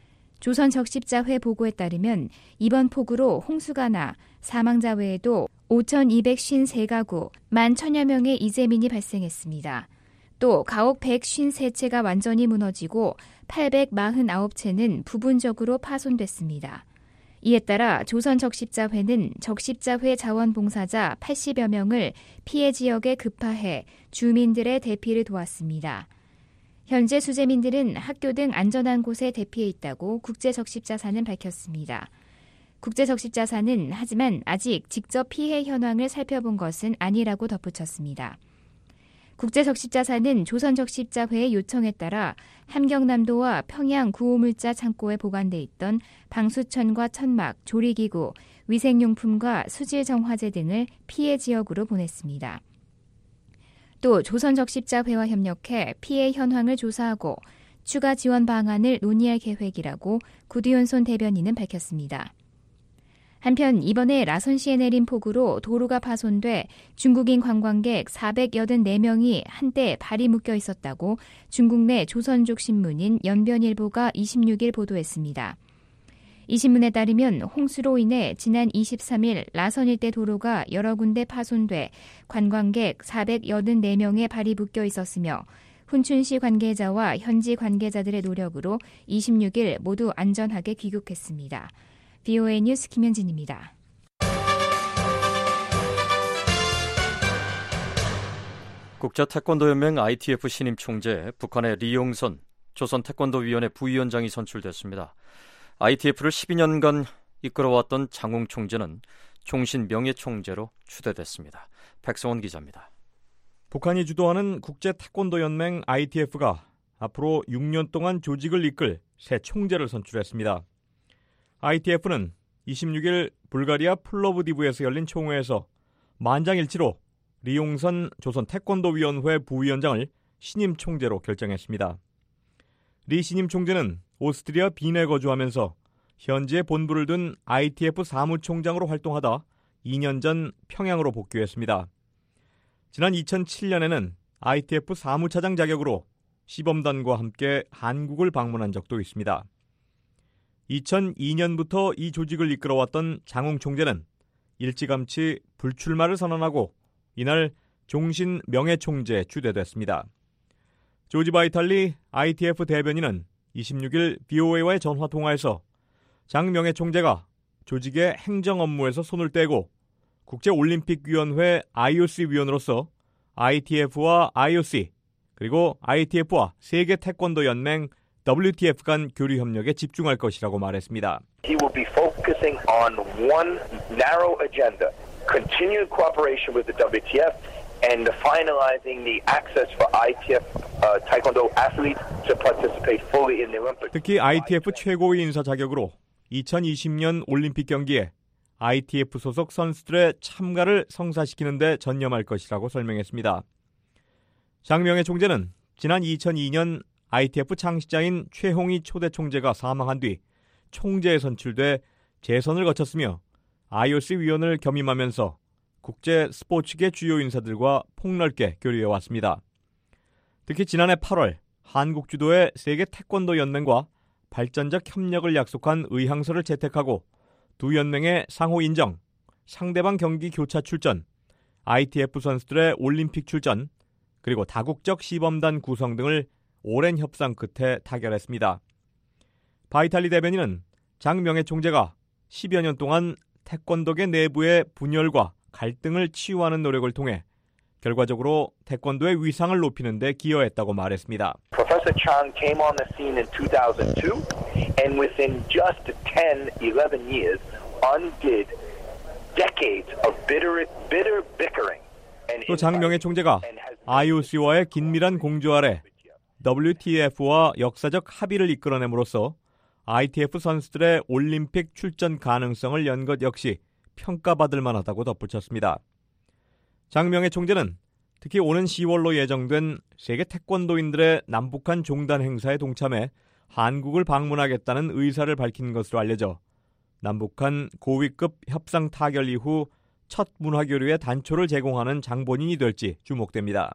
[SPEAKER 13] 조선적십자회 보고에 따르면 이번 폭우로 홍수가 나 사망자 외에도 오천이백오십삼 가구 만 천여 명의 이재민이 발생했습니다. 또 가옥 백오십삼 채가 완전히 무너지고 팔백사십구 채는 부분적으로 파손됐습니다. 이에 따라 조선적십자회는 적십자회 자원봉사자 팔십여 명을 피해 지역에 급파해 주민들의 대피를 도왔습니다. 현재 수재민들은 학교 등 안전한 곳에 대피해 있다고 국제적십자사는 밝혔습니다. 국제적십자사는 하지만 아직 직접 피해 현황을 살펴본 것은 아니라고 덧붙였습니다. 국제적십자사는 조선적십자회의 요청에 따라 함경남도와 평양 구호물자 창고에 보관돼 있던 방수천과 천막, 조리기구, 위생용품과 수질정화제 등을 피해 지역으로 보냈습니다. 또 조선적십자회와 협력해 피해 현황을 조사하고 추가 지원 방안을 논의할 계획이라고 구드욘손 대변인은 밝혔습니다. 한편 이번에 라선시에 내린 폭우로 도로가 파손돼 중국인 관광객 사백팔십사 명이 한때 발이 묶여 있었다고 중국 내 조선족 신문인 연변일보가 이십육 일 보도했습니다. 이 신문에 따르면 홍수로 인해 지난 이십삼 일 라선 일대 도로가 여러 군데 파손돼 관광객 사백팔십사 명의 발이 묶여 있었으며 훈춘시 관계자와 현지 관계자들의 노력으로 이십육 일 모두 안전하게 귀국했습니다. 브이오에이 뉴스 김현진입니다.
[SPEAKER 4] 국제태권도연맹 아이티에프 신임 총재 북한의 리용선 조선태권도위원회 부위원장이 선출됐습니다. 아이티에프를 십이 년간 이끌어왔던 장웅 총재는 종신 명예총재로 추대됐습니다. 백성원 기자입니다.
[SPEAKER 14] 북한이 주도하는 국제태권도연맹 아이티에프가 앞으로 육 년 동안 조직을 이끌 새 총재를 선출했습니다. 아이티에프는 이십육 일 불가리아 플로브디브에서 열린 총회에서 만장일치로 리용선 조선태권도위원회 부위원장을 신임 총재로 결정했습니다. 리 신임 총재는 오스트리아 빈에 거주하면서 현지에 본부를 둔 아이티에프 사무총장으로 활동하다 이 년 전 평양으로 복귀했습니다. 지난 이천칠 년에는 아이티에프 사무차장 자격으로 시범단과 함께 한국을 방문한 적도 있습니다. 이천이 년부터 이 조직을 이끌어왔던 장홍 총재는 일찌감치 불출마를 선언하고 이날 종신 명예총재에 추대됐습니다. 조지 바이탈리 아이티에프 대변인은 이십육 일 브이오에이와의 전화통화에서 장 명예총재가 조직의 행정 업무에서 손을 떼고 국제올림픽위원회 아이오씨 위원으로서 아이티에프와 아이오씨 그리고 아이티에프와 세계 태권도 연맹 더블유티에프 간 교류 협력에 집중할 것이라고 말했습니다.
[SPEAKER 15] He will be focusing on one narrow agenda, continued cooperation with the 더블유 티 에프 and finalizing the access for 아이티에프 uh, taekwondo athletes to participate fully in the Olympics.
[SPEAKER 14] 특히 아이티에프 최고위 인사 자격으로 이천이십 년 올림픽 경기에 아이티에프 소속 선수들의 참가를 성사시키는 데 전념할 것이라고 설명했습니다. 장명의 총재는 지난 이천이 년 아이티에프 창시자인 최홍희 초대 총재가 사망한 뒤 총재에 선출돼 재선을 거쳤으며 아이오씨 위원을 겸임하면서 국제 스포츠계 주요 인사들과 폭넓게 교류해왔습니다. 특히 지난해 팔월 한국 주도의 세계 태권도 연맹과 발전적 협력을 약속한 의향서를 채택하고 두 연맹의 상호 인정, 상대방 경기 교차 출전, 아이티에프 선수들의 올림픽 출전, 그리고 다국적 시범단 구성 등을 오랜 협상 끝에 타결했습니다. 바이탈리 대변인은 장 명예총재가 십여 년 동안 태권도계 내부의 분열과 갈등을 치유하는 노력을 통해 결과적으로 태권도의 위상을 높이는 데 기여했다고 말했습니다.
[SPEAKER 15] Professor Chang came on the scene in two thousand two and within just ten, eleven years undid decades of bitter, bitter bickering.
[SPEAKER 14] 또 장명의 총재가 아이오씨와의 긴밀한 공조 아래 더블유티에프와 역사적 합의를 이끌어냄으로써 아이티에프 선수들의 올림픽 출전 가능성을 연 것 역시 평가받을 만하다고 덧붙였습니다. 장명의 총재는 특히 오는 시월로 예정된 세계 태권도인들의 남북한 종단 행사에 동참해 한국을 방문하겠다는 의사를 밝힌 것으로 알려져 남북한 고위급 협상 타결 이후 첫 문화교류의 단초를 제공하는 장본인이 될지 주목됩니다.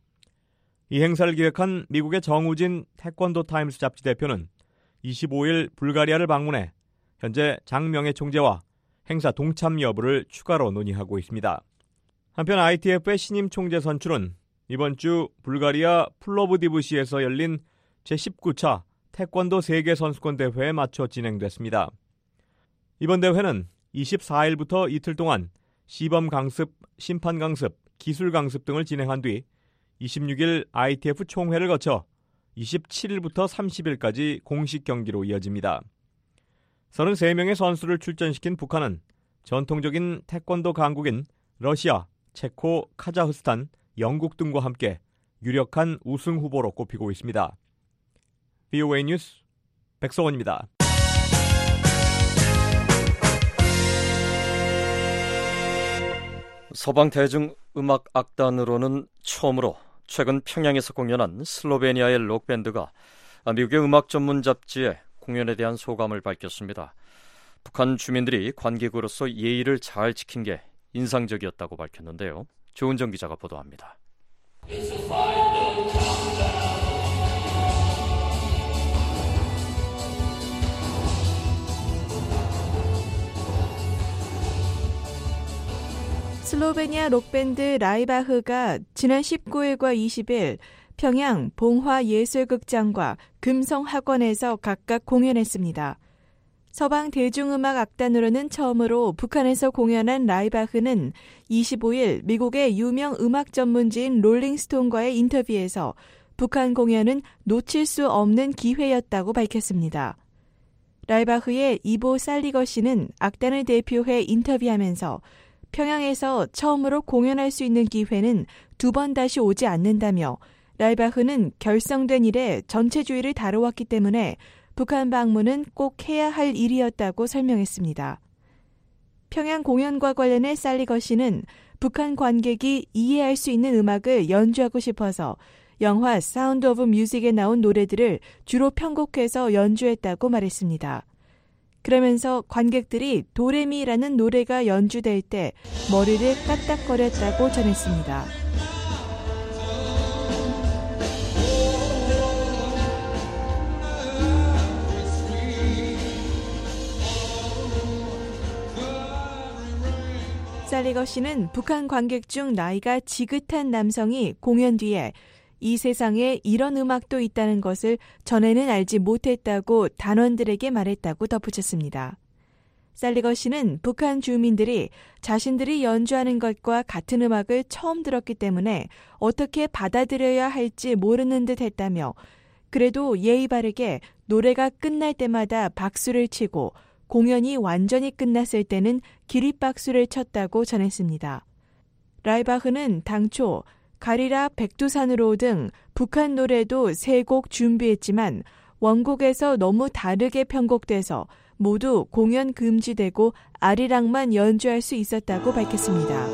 [SPEAKER 14] 이 행사를 기획한 미국의 정우진 태권도 타임스 잡지 대표는 이십오 일 불가리아를 방문해 현재 장명의 총재와 행사 동참 여부를 추가로 논의하고 있습니다. 한편 아이티에프의 신임 총재 선출은 이번 주 불가리아 플로브디브시에서 열린 제십구 차 태권도 세계선수권 대회에 맞춰 진행됐습니다. 이번 대회는 이십사 일부터 이틀 동안 시범 강습, 심판 강습, 기술 강습 등을 진행한 뒤 이십육 일 아이티에프 총회를 거쳐 이십칠 일부터 삼십 일까지 공식 경기로 이어집니다. 서른세 명의 선수를 출전시킨 북한은 전통적인 태권도 강국인 러시아, 체코, 카자흐스탄, 영국 등과 함께 유력한 우승 후보로 꼽히고 있습니다. 브이오에이 뉴스 백성원입니다.
[SPEAKER 4] 서방 대중음악 악단으로는 처음으로 최근 평양에서 공연한 슬로베니아의 록밴드가 미국의 음악 전문 잡지에 공연에 대한 소감을 밝혔습니다. 북한 주민들이 관객으로서 예의를 잘 지킨 게 인상적이었다고 밝혔는데요. 조은정 기자가 보도합니다.
[SPEAKER 2] 슬로베니아 록밴드 라이바흐가 지난 십구 일과 이십 일 평양 봉화예술극장과 금성학원에서 각각 공연했습니다. 서방 대중음악 악단으로는 처음으로 북한에서 공연한 라이바흐는 이십오 일 미국의 유명 음악 전문지인 롤링스톤과의 인터뷰에서 북한 공연은 놓칠 수 없는 기회였다고 밝혔습니다. 라이바흐의 이보 살리거 씨는 악단을 대표해 인터뷰하면서 평양에서 처음으로 공연할 수 있는 기회는 두 번 다시 오지 않는다며 라이바흐는 결성된 이래 전체주의를 다뤄왔기 때문에 북한 방문은 꼭 해야 할 일이었다고 설명했습니다. 평양 공연과 관련해 살리거 씨는 북한 관객이 이해할 수 있는 음악을 연주하고 싶어서 영화 사운드 오브 뮤직에 나온 노래들을 주로 편곡해서 연주했다고 말했습니다. 그러면서 관객들이 도레미라는 노래가 연주될 때 머리를 까딱거렸다고 전했습니다. 살리거 씨는 북한 관객 중 나이가 지긋한 남성이 공연 뒤에 이 세상에 이런 음악도 있다는 것을 전에는 알지 못했다고 단원들에게 말했다고 덧붙였습니다. 살리거 씨는 북한 주민들이 자신들이 연주하는 것과 같은 음악을 처음 들었기 때문에 어떻게 받아들여야 할지 모르는 듯 했다며 그래도 예의 바르게 노래가 끝날 때마다 박수를 치고 공연이 완전히 끝났을 때는 기립박수를 쳤다고 전했습니다. 라이바흐는 당초 가리라 백두산으로 등 북한 노래도 세 곡 준비했지만 원곡에서 너무 다르게 편곡돼서 모두 공연 금지되고 아리랑만 연주할 수 있었다고 밝혔습니다.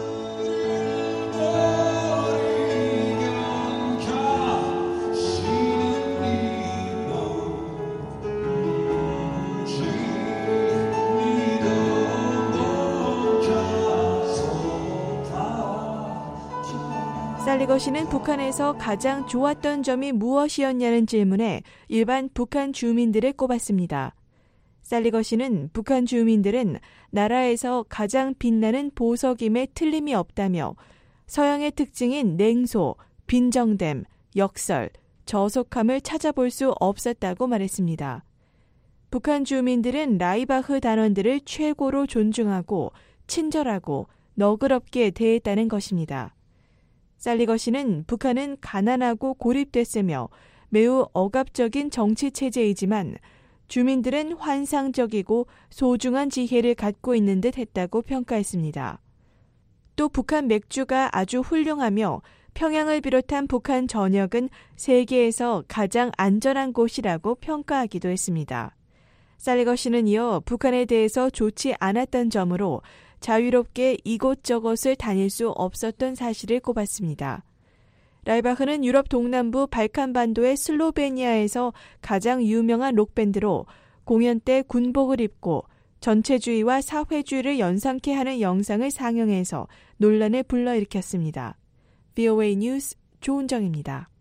[SPEAKER 2] 살리거 씨는 북한에서 가장 좋았던 점이 무엇이었냐는 질문에 일반 북한 주민들을 꼽았습니다. 살리거 씨는 북한 주민들은 나라에서 가장 빛나는 보석임에 틀림이 없다며 서양의 특징인 냉소, 빈정됨, 역설, 저속함을 찾아볼 수 없었다고 말했습니다. 북한 주민들은 라이바흐 단원들을 최고로 존중하고 친절하고 너그럽게 대했다는 것입니다. 살리거 씨는 북한은 가난하고 고립됐으며 매우 억압적인 정치 체제이지만 주민들은 환상적이고 소중한 지혜를 갖고 있는 듯 했다고 평가했습니다. 또 북한 맥주가 아주 훌륭하며 평양을 비롯한 북한 전역은 세계에서 가장 안전한 곳이라고 평가하기도 했습니다. 살리거 씨는 이어 북한에 대해서 좋지 않았던 점으로 자유롭게 이곳저곳을 다닐 수 없었던 사실을 꼽았습니다. 라이바흐는 유럽 동남부 발칸반도의 슬로베니아에서 가장 유명한 록밴드로 공연 때 군복을 입고 전체주의와 사회주의를 연상케 하는 영상을 상영해서 논란을 불러일으켰습니다. 브이오에이 뉴스 조은정입니다.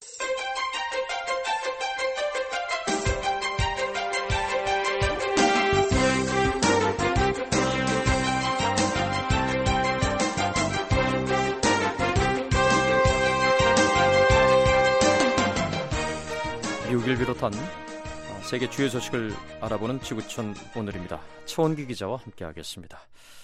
[SPEAKER 4] 미국을 비롯한 세계 주요 소식을 알아보는 지구촌 오늘입니다. 최원기 기자와 함께하겠습니다.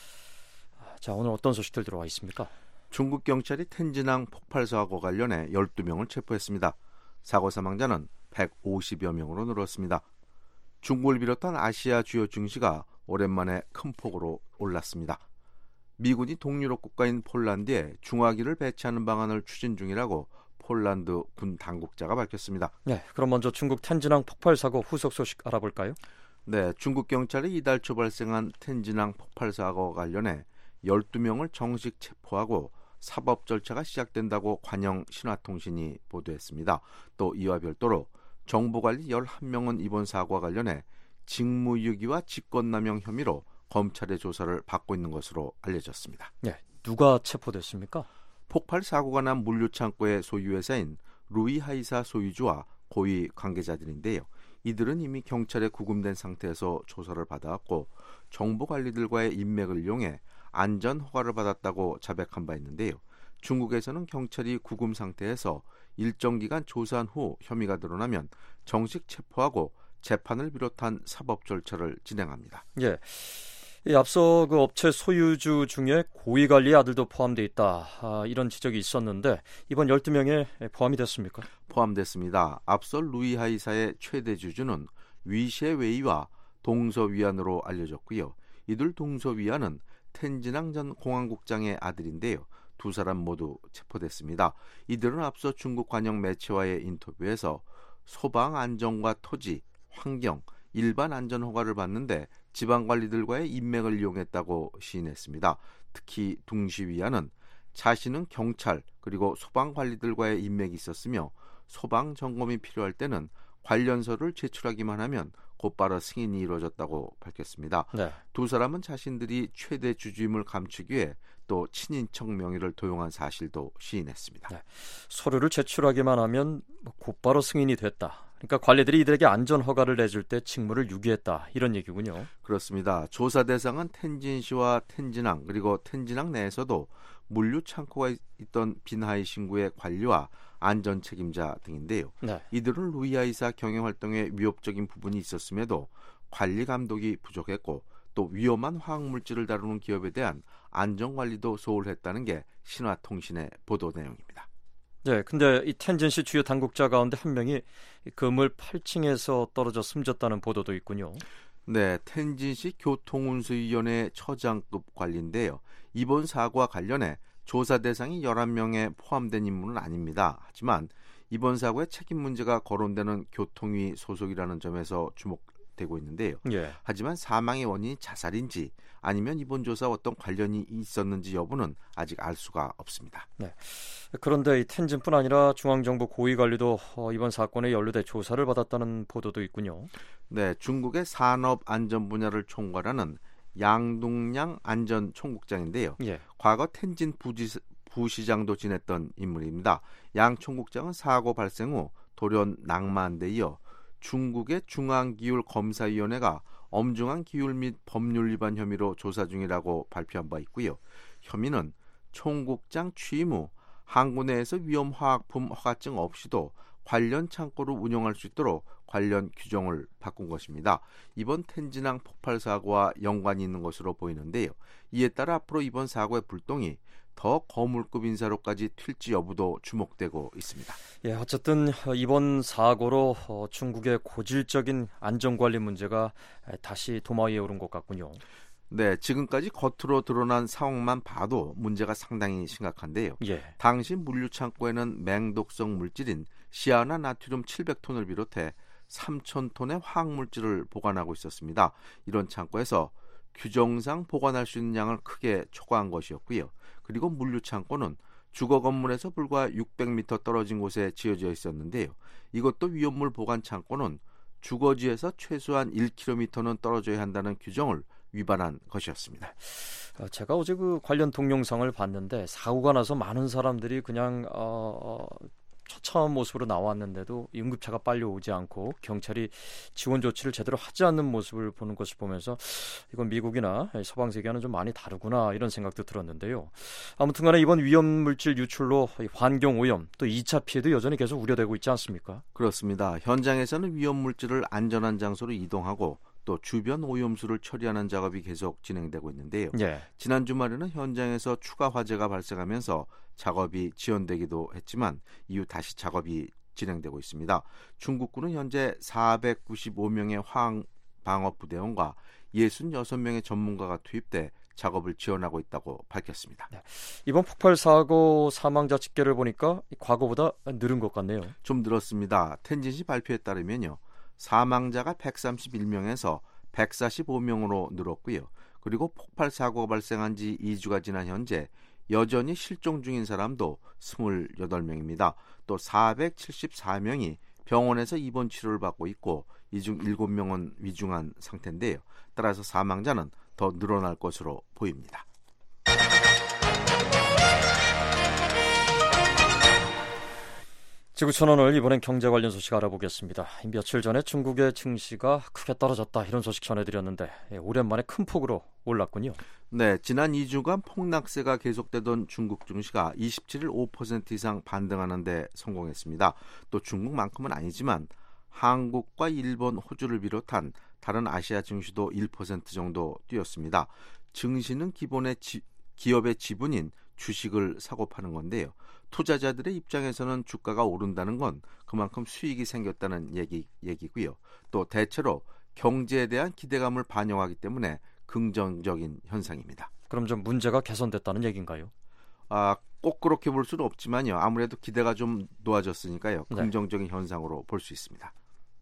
[SPEAKER 4] 자, 오늘 어떤 소식들 들어와 있습니까?
[SPEAKER 16] 중국 경찰이 텐진항 폭발 사고 관련해 열두 명을 체포했습니다. 사고 사망자는 백오십여 명으로 늘었습니다. 중국을 비롯한 아시아 주요 증시가 오랜만에 큰 폭으로 올랐습니다. 미군이 동유럽 국가인 폴란드에 중화기를 배치하는 방안을 추진 중이라고 폴란드 군 당국자가 밝혔습니다.
[SPEAKER 4] 네, 그럼 먼저 중국 텐진항 폭발 사고 후속 소식 알아볼까요?
[SPEAKER 16] 네, 중국 경찰이 이달 초 발생한 텐진항 폭발 사고와 관련해 열두 명을 정식 체포하고 사법 절차가 시작된다고 관영 신화통신이 보도했습니다. 또 이와 별도로 정보관리 열한 명은 이번 사고와 관련해 직무유기와 직권남용 혐의로 검찰의 조사를 받고 있는 것으로 알려졌습니다.
[SPEAKER 4] 네, 누가 체포됐습니까?
[SPEAKER 16] 폭발 사고가 난 물류창고의 소유회사인 루이하이사 소유주와 고위 관계자들인데요. 이들은 이미 경찰에 구금된 상태에서 조사를 받아왔고 정보관리들과의 인맥을 이용해 안전 허가를 받았다고 자백한 바 있는데요. 중국에서는 경찰이 구금 상태에서 일정 기간 조사한 후 혐의가 드러나면 정식 체포하고 재판을 비롯한 사법 절차를 진행합니다.
[SPEAKER 4] 예. 이 앞서 그 업체 소유주 중에 고위관리 아들도 포함되어 있다. 아, 이런 지적이 있었는데 이번 열두 명에 포함이 됐습니까?
[SPEAKER 16] 포함됐습니다. 앞서 루이하이사의 최대 주주는 위셰웨이와 동서위안으로 알려졌고요. 이들 동서위안은 텐진항 전 공항국장의 아들인데요. 두 사람 모두 체포됐습니다. 이들은 앞서 중국 관영 매체와의 인터뷰에서 소방 안전과 토지, 환경, 일반 안전 허가를 받는데 지방관리들과의 인맥을 이용했다고 시인했습니다. 특히 둥시위안은 자신은 경찰 그리고 소방관리들과의 인맥이 있었으며 소방 점검이 필요할 때는 관련서를 제출하기만 하면 곧바로 승인이 이루어졌다고 밝혔습니다.
[SPEAKER 4] 네.
[SPEAKER 16] 두 사람은 자신들이 최대 주주임을 감추기 위해 또 친인척 명의를 도용한 사실도 시인했습니다.
[SPEAKER 4] 네. 서류를 제출하기만 하면 곧바로 승인이 됐다. 그러니까 관리들이 이들에게 안전 허가를 내줄 때 직무를 유기했다 이런 얘기군요.
[SPEAKER 16] 그렇습니다. 조사 대상은 텐진시와 텐진항 그리고 텐진항 내에서도 물류 창고가 있던 빈하이 신구의 관리와 안전 책임자 등인데요.
[SPEAKER 4] 네.
[SPEAKER 16] 이들은 루이하이사 경영 활동에 위협적인 부분이 있었음에도 관리 감독이 부족했고 또 위험한 화학물질을 다루는 기업에 대한 안전관리도 소홀했다는 게 신화통신의 보도 내용입니다.
[SPEAKER 4] 네, 근데 이 텐진시 주요 당국자 가운데 한 명이 건물 팔 층에서 떨어져 숨졌다는 보도도 있군요.
[SPEAKER 16] 네, 텐진시 교통운수위원회 처장급 관리인데요. 이번 사고와 관련해 조사 대상이 열한 명에 포함된 인물은 아닙니다. 하지만 이번 사고의 책임 문제가 거론되는 교통위 소속이라는 점에서 주목되고 있는데요.
[SPEAKER 4] 예.
[SPEAKER 16] 하지만 사망의 원인이 자살인지 아니면 이번 조사와 어떤 관련이 있었는지 여부는 아직 알 수가 없습니다.
[SPEAKER 4] 네. 그런데 이 텐진뿐 아니라 중앙정부 고위관리도 이번 사건에 연루돼 조사를 받았다는 보도도 있군요.
[SPEAKER 16] 네, 중국의 산업 안전 분야를 총괄하는 양동량 안전총국장인데요.
[SPEAKER 4] 예.
[SPEAKER 16] 과거 텐진 부지, 부시장도 지냈던 인물입니다. 양 총국장은 사고 발생 후 돌연 낙마한데 이어 중국의 중앙기율검사위원회가 엄중한 기율 및 법률 위반 혐의로 조사 중이라고 발표한 바 있고요. 혐의는 총국장 취임 후 항구 내에서 위험화학품 허가증 없이도 관련 창고를 운영할 수 있도록 관련 규정을 바꾼 것입니다. 이번 텐진항 폭발 사고와 연관이 있는 것으로 보이는데요. 이에 따라 앞으로 이번 사고의 불똥이 더 거물급 인사로까지 튈지 여부도 주목되고 있습니다.
[SPEAKER 4] 예, 어쨌든 이번 사고로 중국의 고질적인 안전관리 문제가 다시 도마 위에 오른 것 같군요.
[SPEAKER 16] 네, 지금까지 겉으로 드러난 상황만 봐도 문제가 상당히 심각한데요.
[SPEAKER 4] 예.
[SPEAKER 16] 당시 물류 창고에는 맹독성 물질인 시아나나트륨 칠백 톤을 비롯해 삼천 톤의 화학물질을 보관하고 있었습니다. 이런 창고에서 규정상 보관할 수 있는 양을 크게 초과한 것이었고요. 그리고 물류 창고는 주거 건물에서 불과 육백 미터 떨어진 곳에 지어져 있었는데요. 이것도 위험물 보관 창고는 주거지에서 최소한 일 킬로미터는 떨어져야 한다는 규정을 위반한 것이었습니다.
[SPEAKER 4] 제가 어제 그 관련 동영상을 봤는데 사고가 나서 많은 사람들이 그냥 어, 처참한 모습으로 나왔는데도 응급차가 빨리 오지 않고 경찰이 지원 조치를 제대로 하지 않는 모습을 보는 것을 보면서 이건 미국이나 서방 세계와는 좀 많이 다르구나 이런 생각도 들었는데요. 아무튼 간에 이번 위험물질 유출로 환경오염 또 이 차 피해도 여전히 계속 우려되고 있지 않습니까?
[SPEAKER 16] 그렇습니다. 현장에서는 위험물질을 안전한 장소로 이동하고 또 주변 오염수를 처리하는 작업이 계속 진행되고 있는데요.
[SPEAKER 4] 예.
[SPEAKER 16] 지난 주말에는 현장에서 추가 화재가 발생하면서 작업이 지연되기도 했지만 이후 다시 작업이 진행되고 있습니다. 중국군은 현재 사백구십오 명의 화학방어부대원과 육십육 명의 전문가가 투입돼 작업을 지원하고 있다고 밝혔습니다.
[SPEAKER 4] 네. 이번 폭발 사고 사망자 집계를 보니까 과거보다 늘은 것 같네요.
[SPEAKER 16] 좀 늘었습니다. 텐진시 발표에 따르면요. 사망자가 백삼십일 명에서 백사십오 명으로 늘었고요. 그리고 폭발 사고가 발생한 지 이 주가 지난 현재 여전히 실종 중인 사람도 이십팔 명입니다. 또 사백칠십사 명이 병원에서 입원 치료를 받고 있고 이 중 일곱 명은 위중한 상태인데요. 따라서 사망자는 더 늘어날 것으로 보입니다.
[SPEAKER 4] 지구촌오늘 이번엔 경제 관련 소식 알아보겠습니다. 며칠 전에 중국의 증시가 크게 떨어졌다 이런 소식 전해드렸는데 오랜만에 큰 폭으로 올랐군요.
[SPEAKER 16] 네, 지난 이 주간 폭락세가 계속되던 중국 증시가 이십칠 일 오 퍼센트 이상 반등하는 데 성공했습니다. 또 중국만큼은 아니지만 한국과 일본, 호주를 비롯한 다른 아시아 증시도 일 퍼센트 정도 뛰었습니다. 증시는 기본의 지, 기업의 지분인 주식을 사고 파는 건데요. 투자자들의 입장에서는 주가가 오른다는 건 그만큼 수익이 생겼다는 얘기, 얘기고요. 또 대체로 경제에 대한 기대감을 반영하기 때문에 긍정적인 현상입니다.
[SPEAKER 4] 그럼 좀 문제가 개선됐다는 얘기인가요?
[SPEAKER 16] 아, 꼭 그렇게 볼 수는 없지만요. 아무래도 기대가 좀 놓아졌으니까요.
[SPEAKER 4] 네.
[SPEAKER 16] 긍정적인 현상으로 볼 수 있습니다.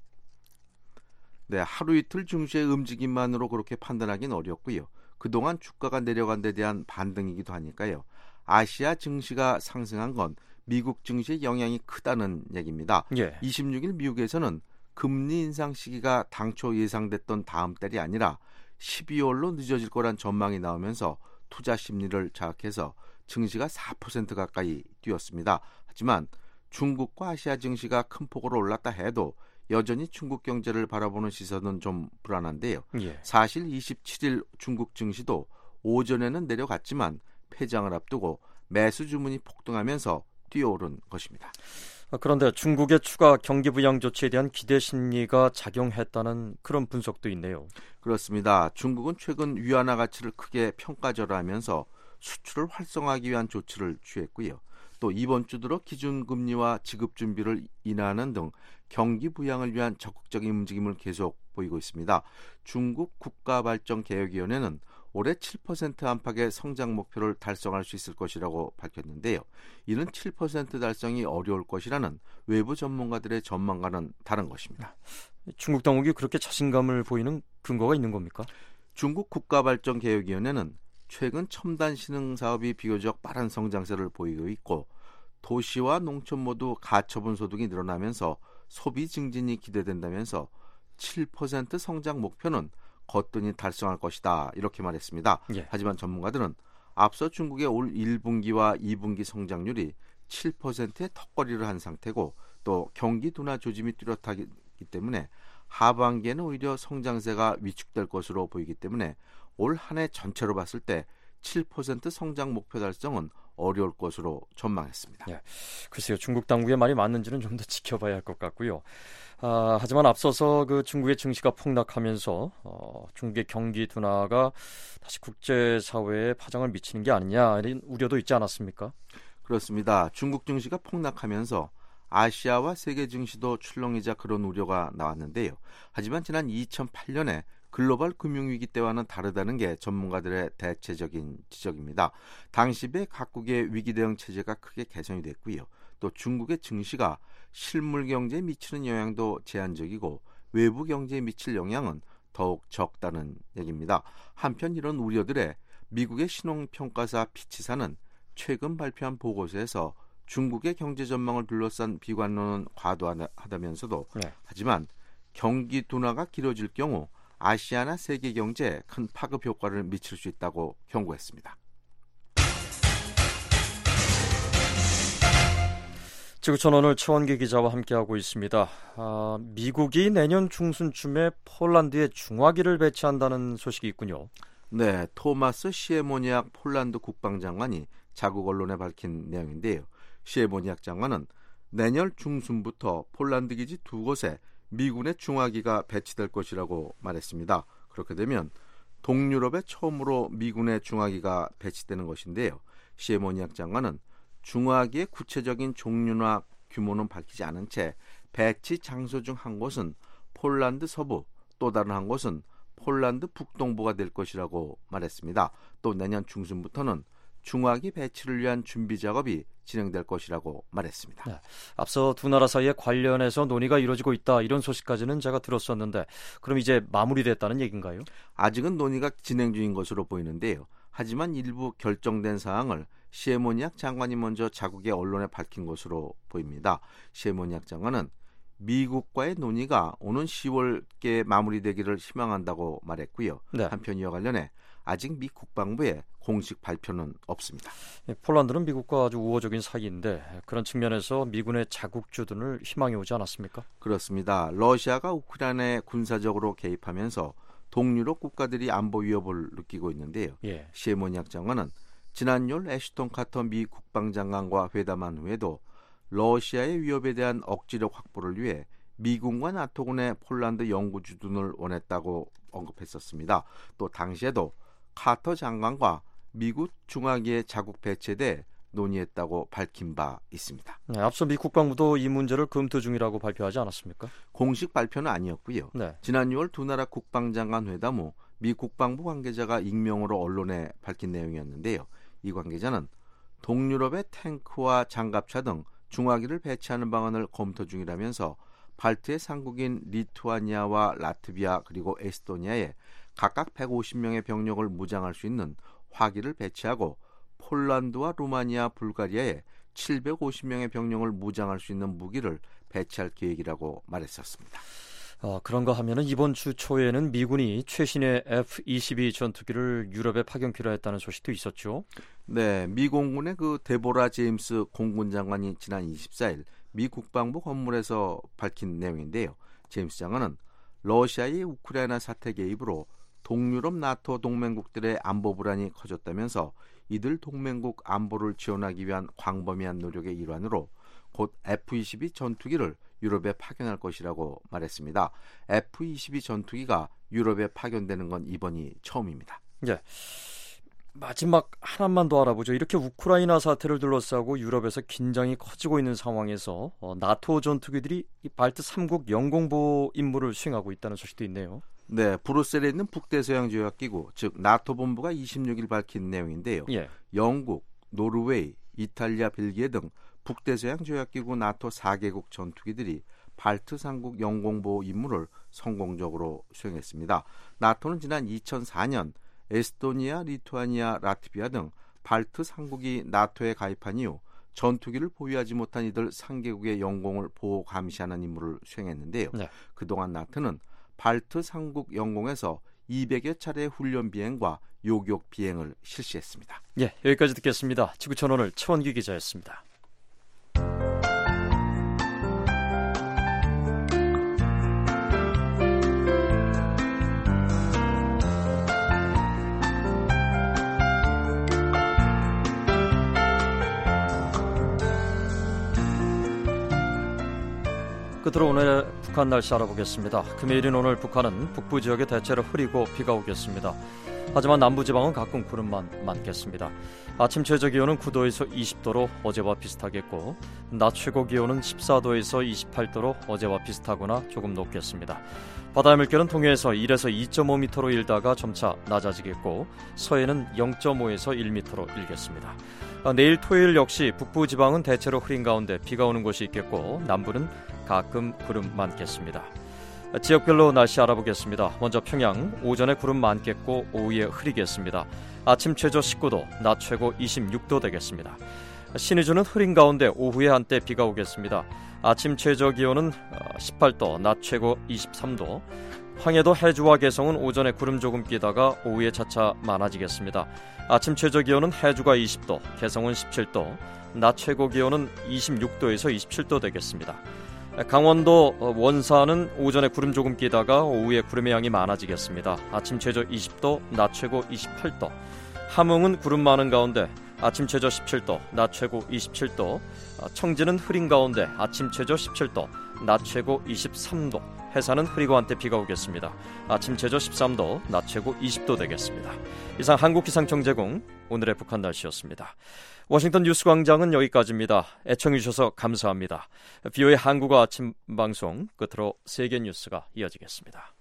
[SPEAKER 16] 네, 하루 이틀 증시의 움직임만으로 그렇게 판단하기는 어렵고요. 그동안 주가가 내려간 데 대한 반등이기도 하니까요. 아시아 증시가 상승한 건 미국 증시의 영향이 크다는 얘기입니다.
[SPEAKER 4] 예.
[SPEAKER 16] 이십육 일 미국에서는 금리 인상 시기가 당초 예상됐던 다음 달이 아니라 십이월로 늦어질 거란 전망이 나오면서 투자 심리를 자극해서 증시가 사 퍼센트 가까이 뛰었습니다. 하지만 중국과 아시아 증시가 큰 폭으로 올랐다 해도 여전히 중국 경제를 바라보는 시선은 좀 불안한데요.
[SPEAKER 4] 예.
[SPEAKER 16] 사실 이십칠 일 중국 증시도 오전에는 내려갔지만 폐장을 앞두고 매수 주문이 폭등하면서 뛰어오른 것입니다.
[SPEAKER 4] 그런데 중국의 추가 경기 부양 조치에 대한 기대 심리가 작용했다는 그런 분석도 있네요.
[SPEAKER 16] 그렇습니다. 중국은 최근 위안화 가치를 크게 평가절하하면서 수출을 활성화하기 위한 조치를 취했고요. 또 이번 주 들어 기준금리와 지급준비를 인하하는 등 경기 부양을 위한 적극적인 움직임을 계속 보이고 있습니다. 중국 국가발전개혁위원회는 올해 칠 퍼센트 안팎의 성장 목표를 달성할 수 있을 것이라고 밝혔는데요. 이는 칠 퍼센트 달성이 어려울 것이라는 외부 전문가들의 전망과는 다른 것입니다.
[SPEAKER 4] 중국 당국이 그렇게 자신감을 보이는 근거가 있는 겁니까?
[SPEAKER 16] 중국 국가발전개혁위원회는 최근 첨단 신흥 사업이 비교적 빠른 성장세를 보이고 있고 도시와 농촌 모두 가처분 소득이 늘어나면서 소비 증진이 기대된다면서 칠 퍼센트 성장 목표는 거뜬히 달성할 것이다 이렇게 말했습니다.
[SPEAKER 4] 예.
[SPEAKER 16] 하지만 전문가들은 앞서 중국의 올 일 분기와 이 분기 성장률이 칠 퍼센트의 턱걸이를 한 상태고 또 경기 둔화 조짐이 뚜렷하기 때문에 하반기에는 오히려 성장세가 위축될 것으로 보이기 때문에 올 한 해 전체로 봤을 때 칠 퍼센트 성장 목표 달성은 어려울 것으로 전망했습니다.
[SPEAKER 4] 예, 글쎄요, 중국 당국의 말이 맞는지는 좀 더 지켜봐야 할 것 같고요. 아, 하지만 앞서서 그 중국의 증시가 폭락하면서 어, 중국의 경기 둔화가 다시 국제사회에 파장을 미치는 게 아니냐 이런 우려도 있지 않았습니까?
[SPEAKER 16] 그렇습니다. 중국 증시가 폭락하면서 아시아와 세계 증시도 출렁이자 그런 우려가 나왔는데요. 하지만 지난 이천팔 년에 글로벌 금융위기 때와는 다르다는 게 전문가들의 대체적인 지적입니다. 당시의 각국의 위기 대응 체제가 크게 개선이 됐고요. 또 중국의 증시가 실물 경제에 미치는 영향도 제한적이고 외부 경제에 미칠 영향은 더욱 적다는 얘기입니다. 한편 이런 우려들에 미국의 신용평가사 피치사는 최근 발표한 보고서에서 중국의 경제 전망을 둘러싼 비관론은 과도하다면서도
[SPEAKER 4] 네.
[SPEAKER 16] 하지만 경기 둔화가 길어질 경우 아시아나 세계 경제에 큰 파급 효과를 미칠 수 있다고 경고했습니다.
[SPEAKER 4] 지구촌 오늘 최원기 기자와 함께하고 있습니다. 아, 미국이 내년 중순쯤에 폴란드에 중화기를 배치한다는 소식이 있군요.
[SPEAKER 16] 네, 토마스 시에모니악 폴란드 국방장관이 자국 언론에 밝힌 내용인데요. 시에모니악 장관은 내년 중순부터 폴란드 기지 두 곳에 미군의 중화기가 배치될 것이라고 말했습니다. 그렇게 되면 동유럽에 처음으로 미군의 중화기가 배치되는 것인데요. 시에모니악 장관은 중화기의 구체적인 종류나 규모는 밝히지 않은 채 배치 장소 중 한 곳은 폴란드 서부, 또 다른 한 곳은 폴란드 북동부가 될 것이라고 말했습니다. 또 내년 중순부터는 중화기 배치를 위한 준비 작업이 진행될 것이라고 말했습니다.
[SPEAKER 4] 네, 앞서 두 나라 사이에 관련해서 논의가 이루어지고 있다 이런 소식까지는 제가 들었었는데 그럼 이제 마무리됐다는 얘기인가요?
[SPEAKER 16] 아직은 논의가 진행 중인 것으로 보이는데요. 하지만 일부 결정된 사항을 시에모니악 장관이 먼저 자국의 언론에 밝힌 것으로 보입니다. 시에모니악 장관은 미국과의 논의가 오는 시월께 마무리되기를 희망한다고 말했고요.
[SPEAKER 4] 네.
[SPEAKER 16] 한편 이와 관련해 아직 미 국방부에 공식 발표는 없습니다.
[SPEAKER 4] 폴란드는 미국과 아주 우호적인 사이인데 그런 측면에서 미군의 자국 주둔을 희망해 오지 않았습니까?
[SPEAKER 16] 그렇습니다. 러시아가 우크라이나에 군사적으로 개입하면서 동유럽 국가들이 안보 위협을 느끼고 있는데요.
[SPEAKER 4] 예.
[SPEAKER 16] 시에모니악 장관은 지난율 애슈톤 카터 미 국방장관과 회담한 후에도 러시아의 위협에 대한 억지력 확보를 위해 미군과 나토군의 폴란드 영구 주둔을 원했다고 언급했었습니다. 또 당시에도 카터 장관과 미국 중화기의 자국 배치에 대해 논의했다고 밝힌 바 있습니다.
[SPEAKER 4] 네, 앞서 미 국방부도 이 문제를 검토 중이라고 발표하지 않았습니까?
[SPEAKER 16] 공식 발표는 아니었고요.
[SPEAKER 4] 네.
[SPEAKER 16] 지난 유월 두 나라 국방장관 회담 후 미 국방부 관계자가 익명으로 언론에 밝힌 내용이었는데요. 이 관계자는 동유럽의 탱크와 장갑차 등 중화기를 배치하는 방안을 검토 중이라면서 발트의 상국인 리투아니아와 라트비아 그리고 에스토니아에 각각 백오십 명의 병력을 무장할 수 있는 화기를 배치하고 폴란드와 루마니아, 불가리아에 칠백오십 명의 병력을 무장할 수 있는 무기를 배치할 계획이라고 말했었습니다.
[SPEAKER 4] 어, 그런가 하면은 이번 주 초에는 미군이 최신의 에프 이십이 전투기를 유럽에 파견키로 했다는 소식도 있었죠.
[SPEAKER 16] 네, 미 공군의 그 데보라 제임스 공군 장관이 지난 이십사 일 미 국방부 건물에서 밝힌 내용인데요. 제임스 장관은 러시아의 우크라이나 사태 개입으로 동유럽 나토 동맹국들의 안보 불안이 커졌다면서 이들 동맹국 안보를 지원하기 위한 광범위한 노력의 일환으로 곧 에프 이십이 전투기를 유럽에 파견할 것이라고 말했습니다. 에프 이십이 전투기가 유럽에 파견되는 건 이번이 처음입니다.
[SPEAKER 4] 예. 마지막 하나만 더 알아보죠. 이렇게 우크라이나 사태를 둘러싸고 유럽에서 긴장이 커지고 있는 상황에서 어, 나토 전투기들이 이 발트 삼 국 영공보호 임무를 수행하고 있다는 소식도 있네요.
[SPEAKER 16] 네, 브뤼셀에 있는 북대서양조약기구, 즉 나토 본부가 이십육 일 밝힌 내용인데요.
[SPEAKER 4] 예.
[SPEAKER 16] 영국, 노르웨이, 이탈리아, 벨기에 등 북대서양조약기구 나토 사 개국 전투기들이 발트 삼 국 영공보호 임무를 성공적으로 수행했습니다. 나토는 지난 이천사 년 에스토니아, 리투아니아, 라트비아 등 발트 삼 국이 나토에 가입한 이후 전투기를 보유하지 못한 이들 세 개국의 영공을 보호 감시하는 임무를 수행했는데요. 네. 그동안 나토는 발트 삼 국 영공에서 이백여 차례 훈련 비행과 요격 비행을 실시했습니다.
[SPEAKER 4] 예, 여기까지 듣겠습니다. 지구촌 오늘 최원기 기자였습니다. 끝으로 오늘의 북한 날씨 알아보겠습니다. 금요일인 오늘 북한은 북부 지역에 대체로 흐리고 비가 오겠습니다. 하지만 남부지방은 가끔 구름만 많겠습니다. 아침 최저기온은 구 도에서 이십 도로 어제와 비슷하겠고 낮 최고기온은 십사 도에서 이십팔 도로 어제와 비슷하거나 조금 높겠습니다. 바다의 물결은 동해에서 일에서 이 점 오 미터로 일다가 점차 낮아지겠고 서해는 영 점 오에서 일 미터로 일겠습니다. 내일 토요일 역시 북부 지방은 대체로 흐린 가운데 비가 오는 곳이 있겠고 남부는 가끔 구름 많겠습니다. 지역별로 날씨 알아보겠습니다. 먼저 평양, 오전에 구름 많겠고 오후에 흐리겠습니다. 아침 최저 십구 도, 낮 최고 이십육 도 되겠습니다. 신의주는 흐린 가운데 오후에 한때 비가 오겠습니다. 아침 최저 기온은 십팔 도, 낮 최고 이십삼 도. 황해도 해주와 개성은 오전에 구름 조금 끼다가 오후에 차차 많아지겠습니다. 아침 최저 기온은 해주가 이십 도, 개성은 십칠 도, 낮 최고 기온은 이십육 도에서 이십칠 도 되겠습니다. 강원도 원산은 오전에 구름 조금 끼다가 오후에 구름의 양이 많아지겠습니다. 아침 최저 이십 도, 낮 최고 이십팔 도. 함흥은 구름 많은 가운데 아침 최저 십칠 도, 낮 최고 이십칠 도. 청진은 흐린 가운데 아침 최저 십칠 도, 낮 최고 이십삼 도. 해산은 흐리고 한때 비가 오겠습니다. 아침 최저 십삼 도, 낮 최고 이십 도 되겠습니다. 이상 한국기상청 제공 오늘의 북한 날씨였습니다. 워싱턴 뉴스광장은 여기까지입니다. 애청해주셔서 감사합니다. 비오의 한국어 아침 방송 끝으로 세계 뉴스가 이어지겠습니다.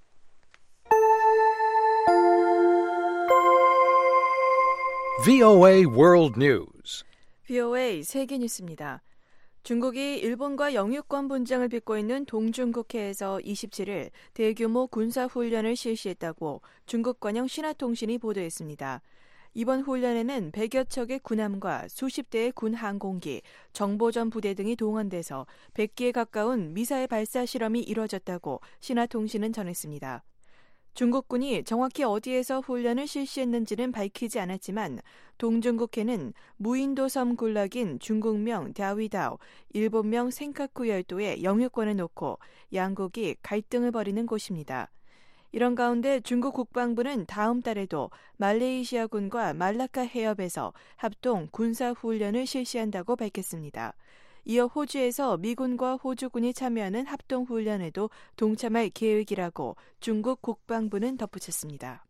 [SPEAKER 1] 브이오에이 World News.
[SPEAKER 2] 브이오에이 세계 뉴스입니다. 중국이 일본과 영유권 분쟁을 빚고 있는 동중국해에서 이십칠 일 대규모 군사훈련을 실시했다고 중국 관영 신화통신이 보도했습니다. 이번 훈련에는 백여 척의 군함과 수십 대의 군 항공기, 정보전 부대 등이 동원돼서 백 기에 가까운 미사일 발사 실험이 이뤄졌다고 신화통신은 전했습니다. 중국군이 정확히 어디에서 훈련을 실시했는지는 밝히지 않았지만 동중국해는 무인도 섬 군락인 중국명 다위다오, 일본명 센카쿠 열도의 영유권을 놓고 양국이 갈등을 벌이는 곳입니다. 이런 가운데 중국 국방부는 다음 달에도 말레이시아군과 말라카 해협에서 합동 군사훈련을 실시한다고 밝혔습니다. 이어 호주에서 미군과 호주군이 참여하는 합동훈련에도 동참할 계획이라고 중국 국방부는 덧붙였습니다.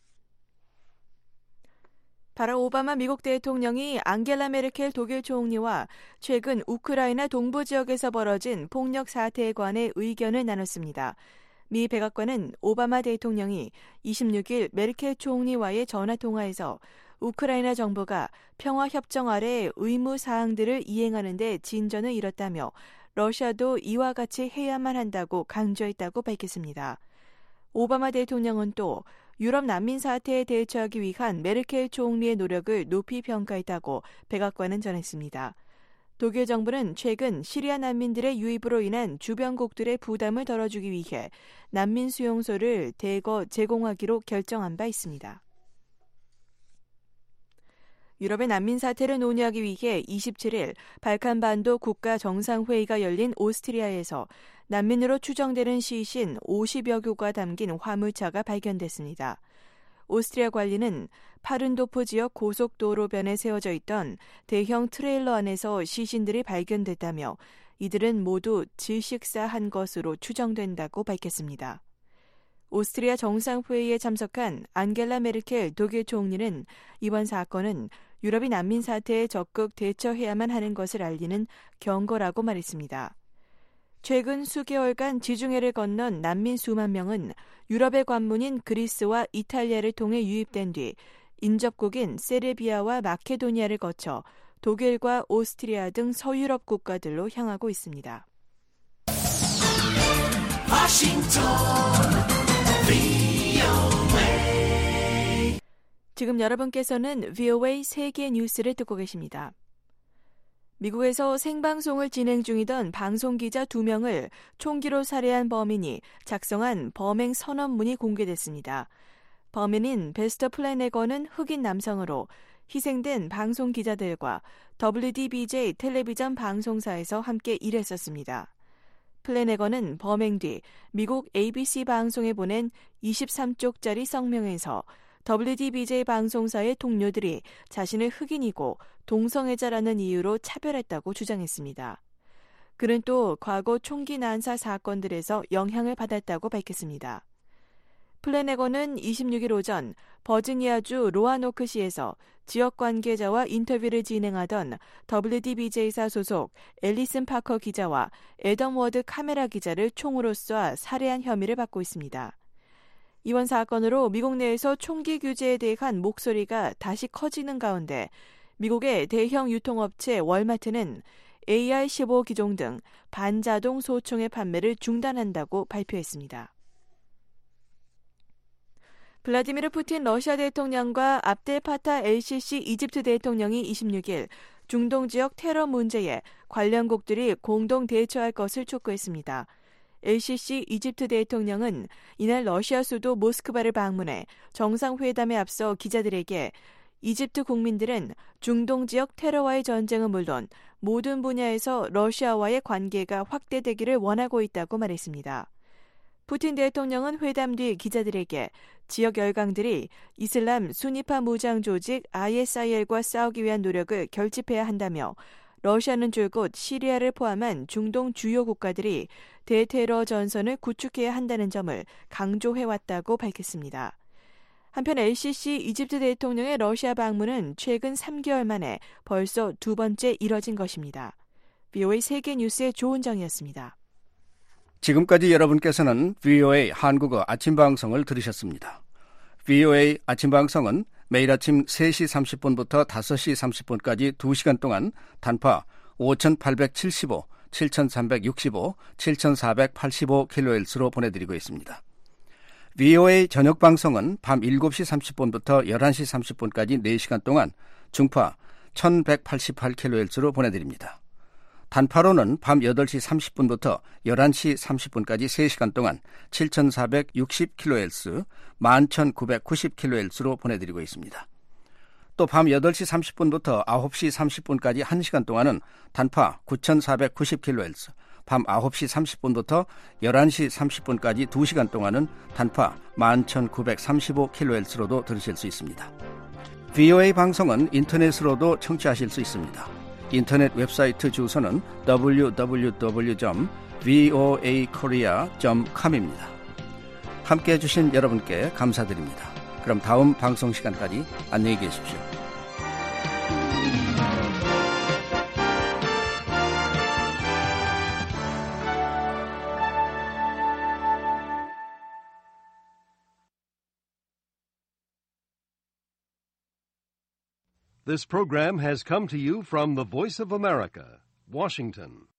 [SPEAKER 2] 바락 오바마 미국 대통령이 앙겔라 메르켈 독일 총리와 최근 우크라이나 동부 지역에서 벌어진 폭력 사태에 관해 의견을 나눴습니다. 미 백악관은 오바마 대통령이 이십육 일 메르켈 총리와의 전화통화에서 우크라이나 정부가 평화협정 아래 의무 사항들을 이행하는 데 진전을 이뤘다며 러시아도 이와 같이 해야만 한다고 강조했다고 밝혔습니다. 오바마 대통령은 또 유럽 난민 사태에 대처하기 위한 메르켈 총리의 노력을 높이 평가했다고 백악관은 전했습니다. 독일 정부는 최근 시리아 난민들의 유입으로 인한 주변국들의 부담을 덜어주기 위해 난민 수용소를 대거 제공하기로 결정한 바 있습니다. 유럽의 난민 사태를 논의하기 위해 이십칠 일 발칸반도 국가정상회의가 열린 오스트리아에서 난민으로 추정되는 시신 오십여 구가 담긴 화물차가 발견됐습니다. 오스트리아 관리는 파른도프 지역 고속도로변에 세워져 있던 대형 트레일러 안에서 시신들이 발견됐다며 이들은 모두 질식사한 것으로 추정된다고 밝혔습니다. 오스트리아 정상회의에 참석한 안겔라 메르켈 독일 총리는 이번 사건은 유럽이 난민 사태에 적극 대처해야만 하는 것을 알리는 경고라고 말했습니다. 최근 수개월간 지중해를 건넌 난민 수만 명은 유럽의 관문인 그리스와 이탈리아를 통해 유입된 뒤 인접국인 세르비아와 마케도니아를 거쳐 독일과 오스트리아 등 서유럽 국가들로 향하고 있습니다. 워싱턴 브이오에이 지금 여러분께서는 브이오에이 세계 뉴스를 듣고 계십니다. 미국에서 생방송을 진행 중이던 방송기자 두 명을 총기로 살해한 범인이 작성한 범행 선언문이 공개됐습니다. 범인인 베스터 플래내건은 흑인 남성으로 희생된 방송기자들과 더블유디비제이 텔레비전 방송사에서 함께 일했었습니다. 플래내건은 범행 뒤 미국 에이비씨 방송에 보낸 이십삼 쪽짜리 성명에서 더블유디비제이 방송사의 동료들이 자신을 흑인이고 동성애자라는 이유로 차별했다고 주장했습니다. 그는 또 과거 총기 난사 사건들에서 영향을 받았다고 밝혔습니다. 플래내건은 이십육 일 오전 버지니아주 로아노크시에서 지역 관계자와 인터뷰를 진행하던 더블유디비제이사 소속 앨리슨 파커 기자와 애덤 워드 카메라 기자를 총으로 쏴 살해한 혐의를 받고 있습니다. 이번 사건으로 미국 내에서 총기 규제에 대한 목소리가 다시 커지는 가운데 미국의 대형 유통업체 월마트는 에이알 십오 기종 등 반자동 소총의 판매를 중단한다고 발표했습니다. 블라디미르 푸틴 러시아 대통령과 압델 파타 엘시시 이집트 대통령이 이십육 일 중동 지역 테러 문제에 관련국들이 공동 대처할 것을 촉구했습니다. 엘시시 이집트 대통령은 이날 러시아 수도 모스크바를 방문해 정상회담에 앞서 기자들에게 이집트 국민들은 중동 지역 테러와의 전쟁은 물론 모든 분야에서 러시아와의 관계가 확대되기를 원하고 있다고 말했습니다. 푸틴 대통령은 회담 뒤 기자들에게 지역 열강들이 이슬람 순위파 무장 조직 아이에스아이엘과 싸우기 위한 노력을 결집해야 한다며 러시아는 줄곧 시리아를 포함한 중동 주요 국가들이 대테러 전선을 구축해야 한다는 점을 강조해왔다고 밝혔습니다. 한편 엘시시 이집트 대통령의 러시아 방문은 최근 삼 개월 만에 벌써 두 번째 이뤄진 것입니다. 브이오에이 세계 뉴스의 조은정이었습니다.
[SPEAKER 11] 지금까지 여러분께서는 브이오에이 한국어 아침 방송을 들으셨습니다. 브이오에이 아침 방송은 매일 아침 세 시 삼십 분부터 다섯 시 삼십 분까지 두 시간 동안 단파 오천팔백칠십오, 칠천삼백육십오, 칠천사백팔십오 킬로헤르츠로 보내드리고 있습니다. 브이오에이 저녁 방송은 밤 일곱 시 삼십 분부터 열한 시 삼십 분까지 네 시간 동안 중파 천백팔십팔 킬로헤르츠로 보내드립니다. 단파로는 밤 여덟 시 삼십 분부터 열한 시 삼십 분까지 세 시간 동안 칠천사백육십 킬로헤르츠, 만 천구백구십 킬로헤르츠로 보내드리고 있습니다. 또 밤 여덟 시 삼십 분부터 아홉 시 삼십 분까지 한 시간 동안은 단파 구천사백구십 킬로헤르츠, 밤 아홉 시 삼십 분부터 열한 시 삼십 분까지 두 시간 동안은 단파 만 천구백삼십오 킬로헤르츠로도 들으실 수 있습니다. 브이오에이 방송은 인터넷으로도 청취하실 수 있습니다. 인터넷 웹사이트 주소는 더블유 더블유 더블유 점 브이오에이 코리아 점 컴입니다. 함께해 주신 여러분께 감사드립니다. 그럼 다음 방송 시간까지 안녕히 계십시오.
[SPEAKER 17] This program has come to you from the Voice of America, Washington.